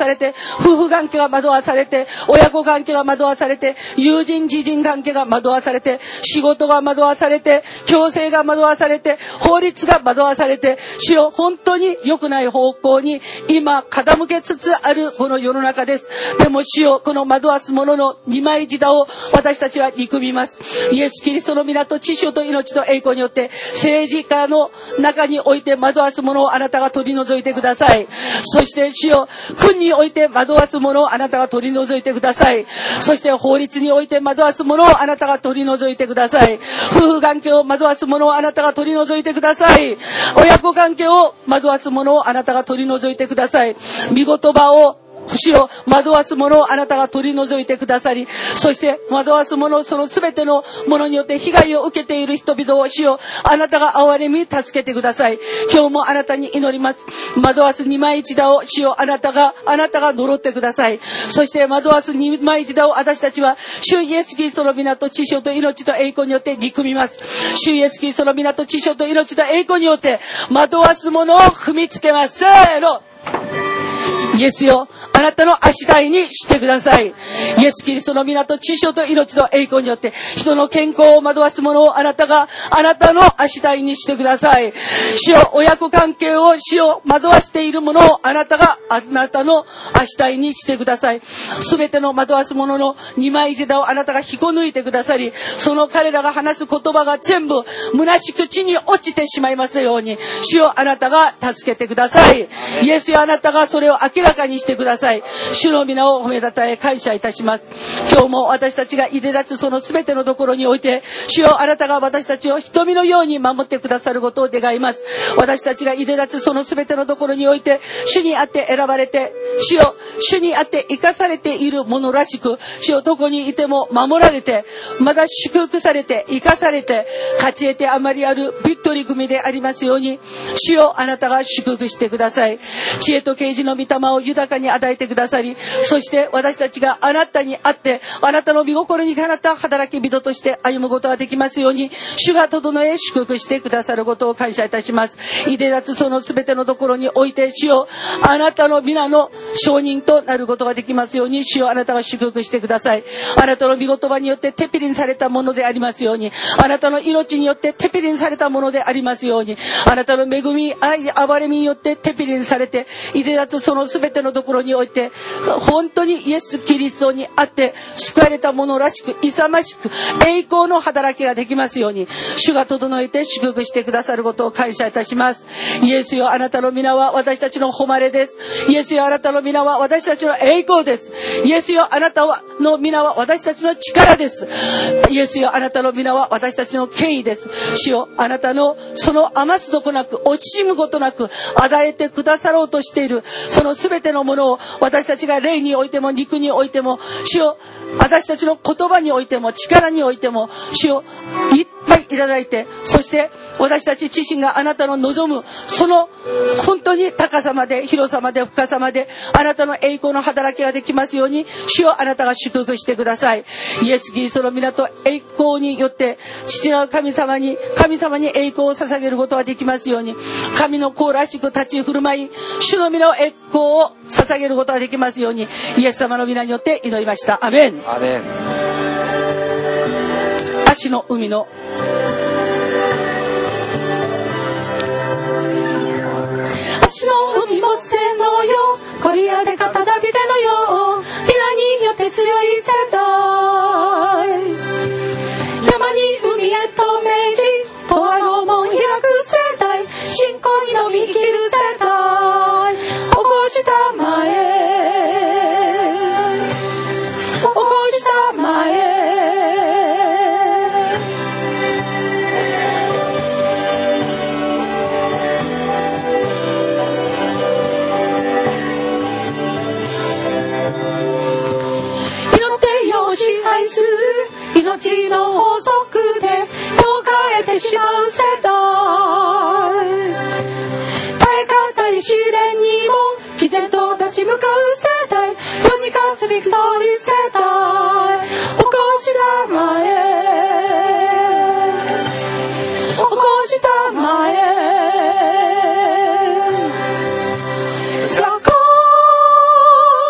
されて、夫婦関係が惑わされて、親子関係が惑わされて、友人知人関係が惑わされて、仕事が惑わされて、強制が惑わされて、法律が惑わされて、主よ、本当に良くない方向に今傾けつつあるこの世の中です。でも主よ、この惑わす者の二枚舌を私たちは憎みます。イエス・キリストの皆と知性と命と栄光によって、政治家の中において惑わす者をあなたが取り除いてください。そして主よ、君において惑わす者をあなたが取り除いてください。そして法律において惑わす者をあなたが取り除いてください。夫婦関係を惑わす者をあなたが取り除いてください。親子関係を惑わす者をあなたが取り除いてください。御言葉を主を惑わす者をあなたが取り除いてくださり、そして惑わす者、そのすべてのものによって被害を受けている人々を主をあなたが憐れみ助けてください。今日もあなたに祈ります。惑わす二枚舌を主をあなたがあなたが呪ってください。そして惑わす二枚舌を私たちは主イエスキリストの皆と知性と命と栄光によって憎みます。主イエスキリストの皆と知性と命と栄光によって惑わす者を踏みつけます。せーの。イエスよ、あなたの足台にしてください。イエスキリストの皆と知性と命と栄光によって人の健康を惑わす者をあなたがあなたの足台にしてください。主よ、親子関係を主よ惑わしている者をあなたがあなたの足台にしてください。すべての惑わす者の二枚舌をあなたが引こ抜いてくださり、その彼らが話す言葉が全部虚しく地に落ちてしまいますように、主よあなたが助けてください。イエスよ、あなたがそれを明らかにしてください。主の皆を褒めたたえ感謝いたします。今日も私たちがいで立つそのすべてのところにおいて、主よあなたが私たちを瞳のように守ってくださることを願います。私たちがいで立つそのすべてのところにおいて、主にあって選ばれて、主よ主にあって生かされているものらしく、主よどこにいても守られて、まだ祝福されて生かされて勝ち得てあまりあるビクトリー組でありますように、主よあなたが祝福してください。知恵と啓示の御霊を豊かに与えてくださり、そして私たちがあなたにあってあなたの御心にかなった働き人として歩むことができますように、主が整え祝福してくださることを感謝いたします。いで立つそのすべてのところにおいて、主よあなたの皆の証人となることができますように、主よあなたが祝福してください。あなたの御言葉によってテピリンされたものでありますように、あなたの命によってテピリンされたものでありますように、あなたの恵み愛憐れみによってテピリンされていで立つそのすべてのところにおいて、本当にイエス・キリストにあって救われたものらしく勇ましく栄光の働きができますように、主が整えて祝福してくださることを感謝いたします。イエスよ、あなたの皆は私たちの誉れです。イエスよ、あなたの皆は私たちの栄光です。イエスよ、あなたの皆は私たちの力です。イエスよ、あなたの皆は私たちの権威です。主よ、あなたのその余すとこなく惜しむことなく与えてくださろうとしているその全てのものを、私たちが霊においても肉においても、主よ私たちの言葉においても力においても、主よいっぱいいただいて、そして私たち自身があなたの望むその本当に高さまで広さまで深さまであなたの栄光の働きができますように、主よあなたが祝福してください。イエス・キリストの皆と栄光によって父なる神様に神様に栄光を捧げることができますように、神の子らしく立ち振る舞い主の皆の栄光を捧げることができますように、イエス様の皆によって祈りました。アメン。 アメン。 足の海の足の海もせのよ、コリアで片ダビデのよ、皆によって強い世代、山に海へと命じ永遠の門開く世代、信仰にのみ生きる世代、起こしたまえ起こしたまえ支配する命の法則で世を変えてしまう世代、耐え難い試練にも毅然と立ち向かう世代、世に勝つビクトリー世代、起こしたまえ起こしたまえさあ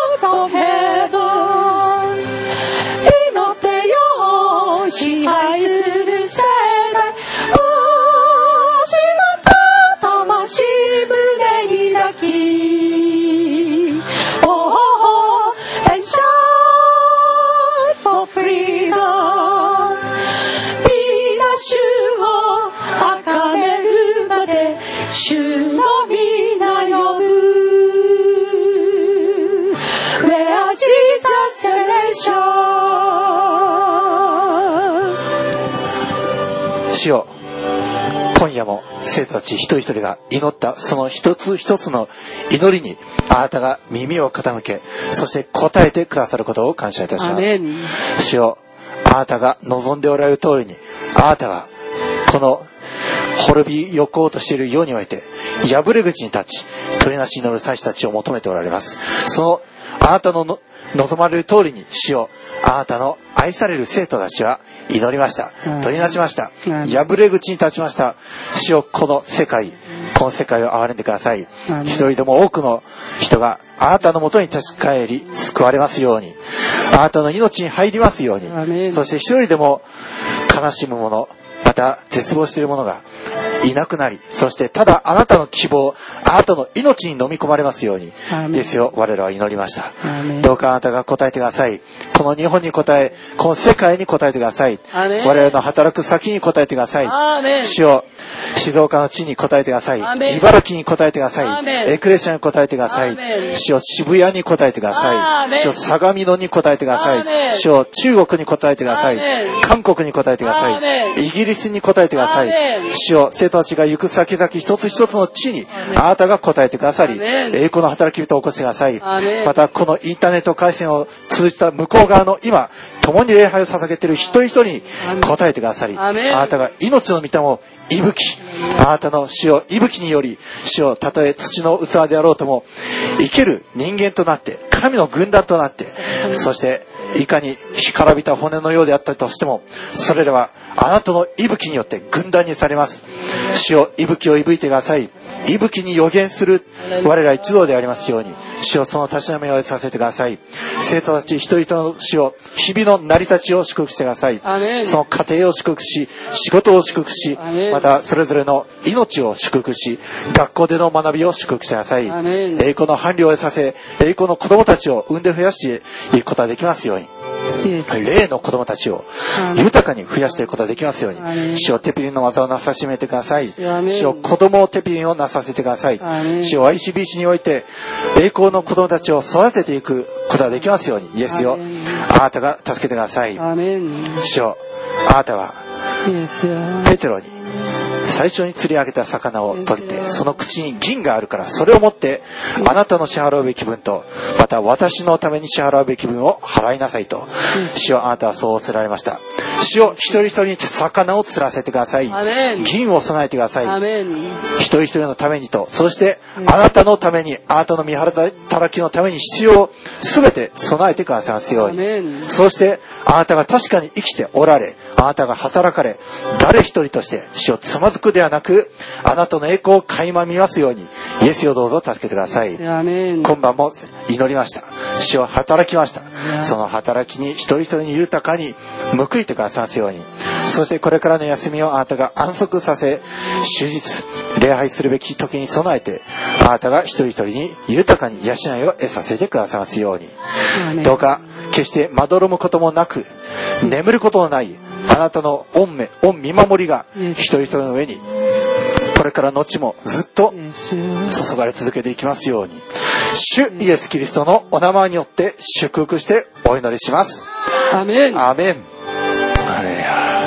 主よ、今夜も生徒たち一人一人が祈ったその一つ一つの祈りにあなたが耳を傾け、そして答えてくださることを感謝いたします。主よ、あなたが望んでおられる通りに、あなたがこの滅びよこうとしている世において破れ口に立ち、取りなしに乗る祭司たちを求めておられます。そのあなたのの望まれる通りに、主よ、あなたの愛される生徒たちは祈りました。取りなしました。破れ口に立ちました。主よ、この世界、この世界を憐れんでください。一人でも多くの人があなたのもとに立ち返り救われますように、あなたの命に入りますように、そして一人でも悲しむ者、また絶望している者がいなくなり、そしてただあなたの希望、あなたの命に飲み込まれますように、ですよ、我らは祈りました。どうかあなたが答えてください。この日本に答え、この世界に答えてください。我々の働く先に答えてください。主よ、静岡の地に答えてください。茨城に答えてください。エクレシアに答えてください。主よ、渋谷に答えてください。主よ、相模野に答えてください。主よ、中国に答えてください。韓国に答えてください。イギリスに答えてください。主よ、生徒たちが行く先々一つ一つの地にあなたが答えてくださり、栄光の働き人を起こしてください。またこのインターネット回線を通じた向こう側の今共に礼拝を捧げている一人一人に答えてくださり、あなたが命の御霊を息吹、あなたの主よ、息吹により、主よ、たとえ土の器であろうとも生ける人間となって神の軍団となって、そしていかに干からびた骨のようであったとしても、それらはあなたの息吹によって軍団にされます。主よ、息吹を息吹いてください。息吹に予言する我ら一同でありますように、主よ、そのたしなみをさせてください。生徒たち一人一人の主よ、日々の成り立ちを祝福してください。その家庭を祝福し、仕事を祝福し、またそれぞれの命を祝福し、学校での学びを祝福してください。栄光の伴侶を得させ、栄光の子供たちを産んで増やしていくことができますように、霊の子供たちを豊かに増やしていくことができますように、主よ、テピリンの技をなさしめてください。主よ、子供をテピリンをなさせてください。主よ、アイシービーシー において栄光の子供たちを育てていくことができますように、イエスよ、あなたが助けてください。主よ、あなたはペテロに最初に釣り上げた魚を取りて、その口に銀があるからそれを持ってあなたの支払うべき分と、また私のために支払うべき分を払いなさいと、主よ、あなたはそうおっしゃられました。主よ、一人一人に魚を釣らせてください。銀を備えてください。一人一人のためにと、そしてあなたのために、あなたの見働きのために必要を全て備えてくださいますように。そしてあなたが確かに生きておられ、あなたが働かれ、誰一人として主をつまずくではなく、あなたの栄光を垣間見ますように、イエスよ、どうぞ助けてください。今晩も祈りました。主を働きました。その働きに一人一人に豊かに報いてくださいますように。そしてこれからの休みをあなたが安息させ、終日礼拝するべき時に備えて、あなたが一人一人に豊かに養いを得させてくださいますように。どうか決してまどろむこともなく、眠ることのないあなたの御目、御見守りが一人一人の上にこれから後もずっと注がれ続けていきますように、主イエスキリストのお名前によって祝福してお祈りします。 アメン。 アメン。ハレル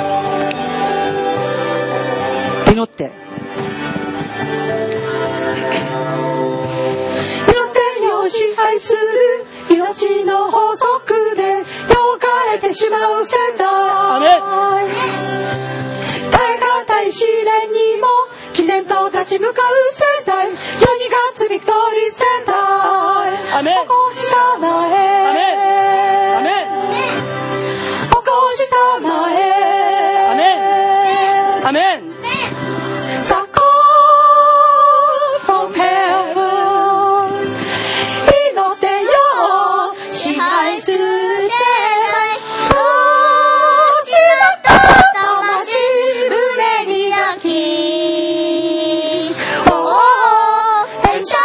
ヤ。 祈って命を支配する命の法則でよかれてしまう世代、 アメン。 耐え難い試練にも毅然と立ち向かう世代、世に勝つビクトリー世代、 アメン。 おこしたまえ、 アメン。アメン。 おこしたまえ、 アメン。アメン。 さあfrom heaven 祈ってよ、支配する世代、知らった魂胸に抱き、 Oh and shout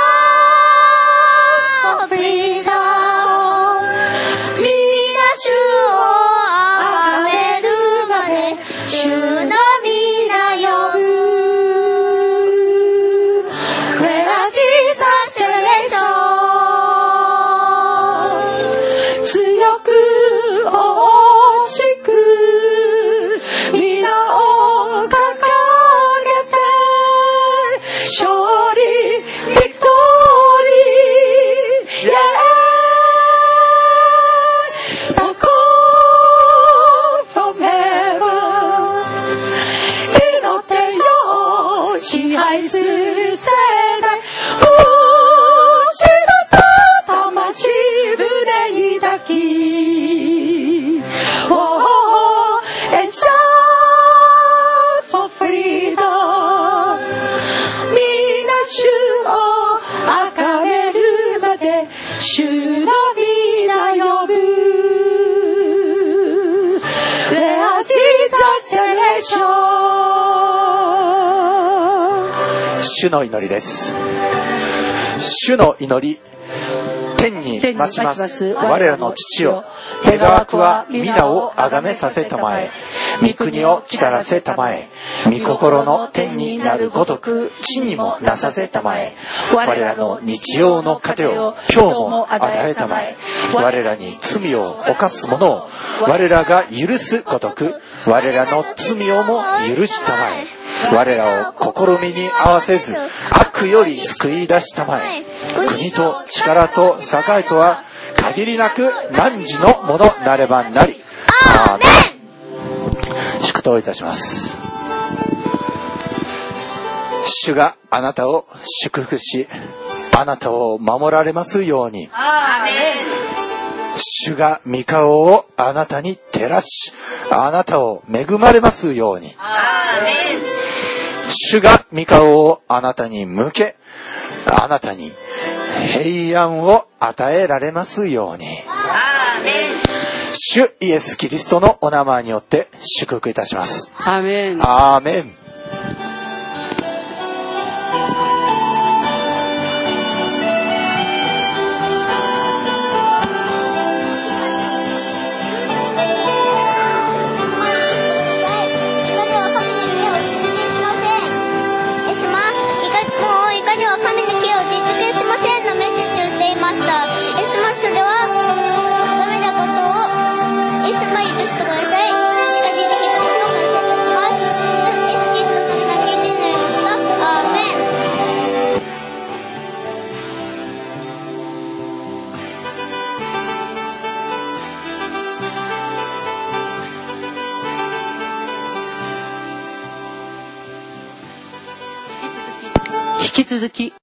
for freedom、 みんな主を崇めるまで主の皆呼ぶ、強くき Oh, and shout for freedom 皆主を崇めるまで主の皆呼ぶ Where Jesus celebration 主の祈りです。主の祈り、天に増します我らの父よ、願わくは皆をあがめさせたまえ、御国を来たらせたまえ、御心の天になるごとく地にもなさせたまえ、我らの日曜の糧を今日も与えたまえ、我らに罪を犯す者を我らが許すごとく我らの罪をも許したまえ、我らを試みに合わせず悪より救い出したまえ、国と力と栄えとは限りなく汝のものなればなり。アーメン。祝祷いたします。主があなたを祝福し、あなたを守られますように。アーメン。主が御顔をあなたに照らし、あなたを恵まれますように。アーメン。主が御顔をあなたに向け、あなたに平安を与えられますように。アーメン。主イエスキリストのお名前によって祝福いたします。 アーメン。 アーメン。 引き続き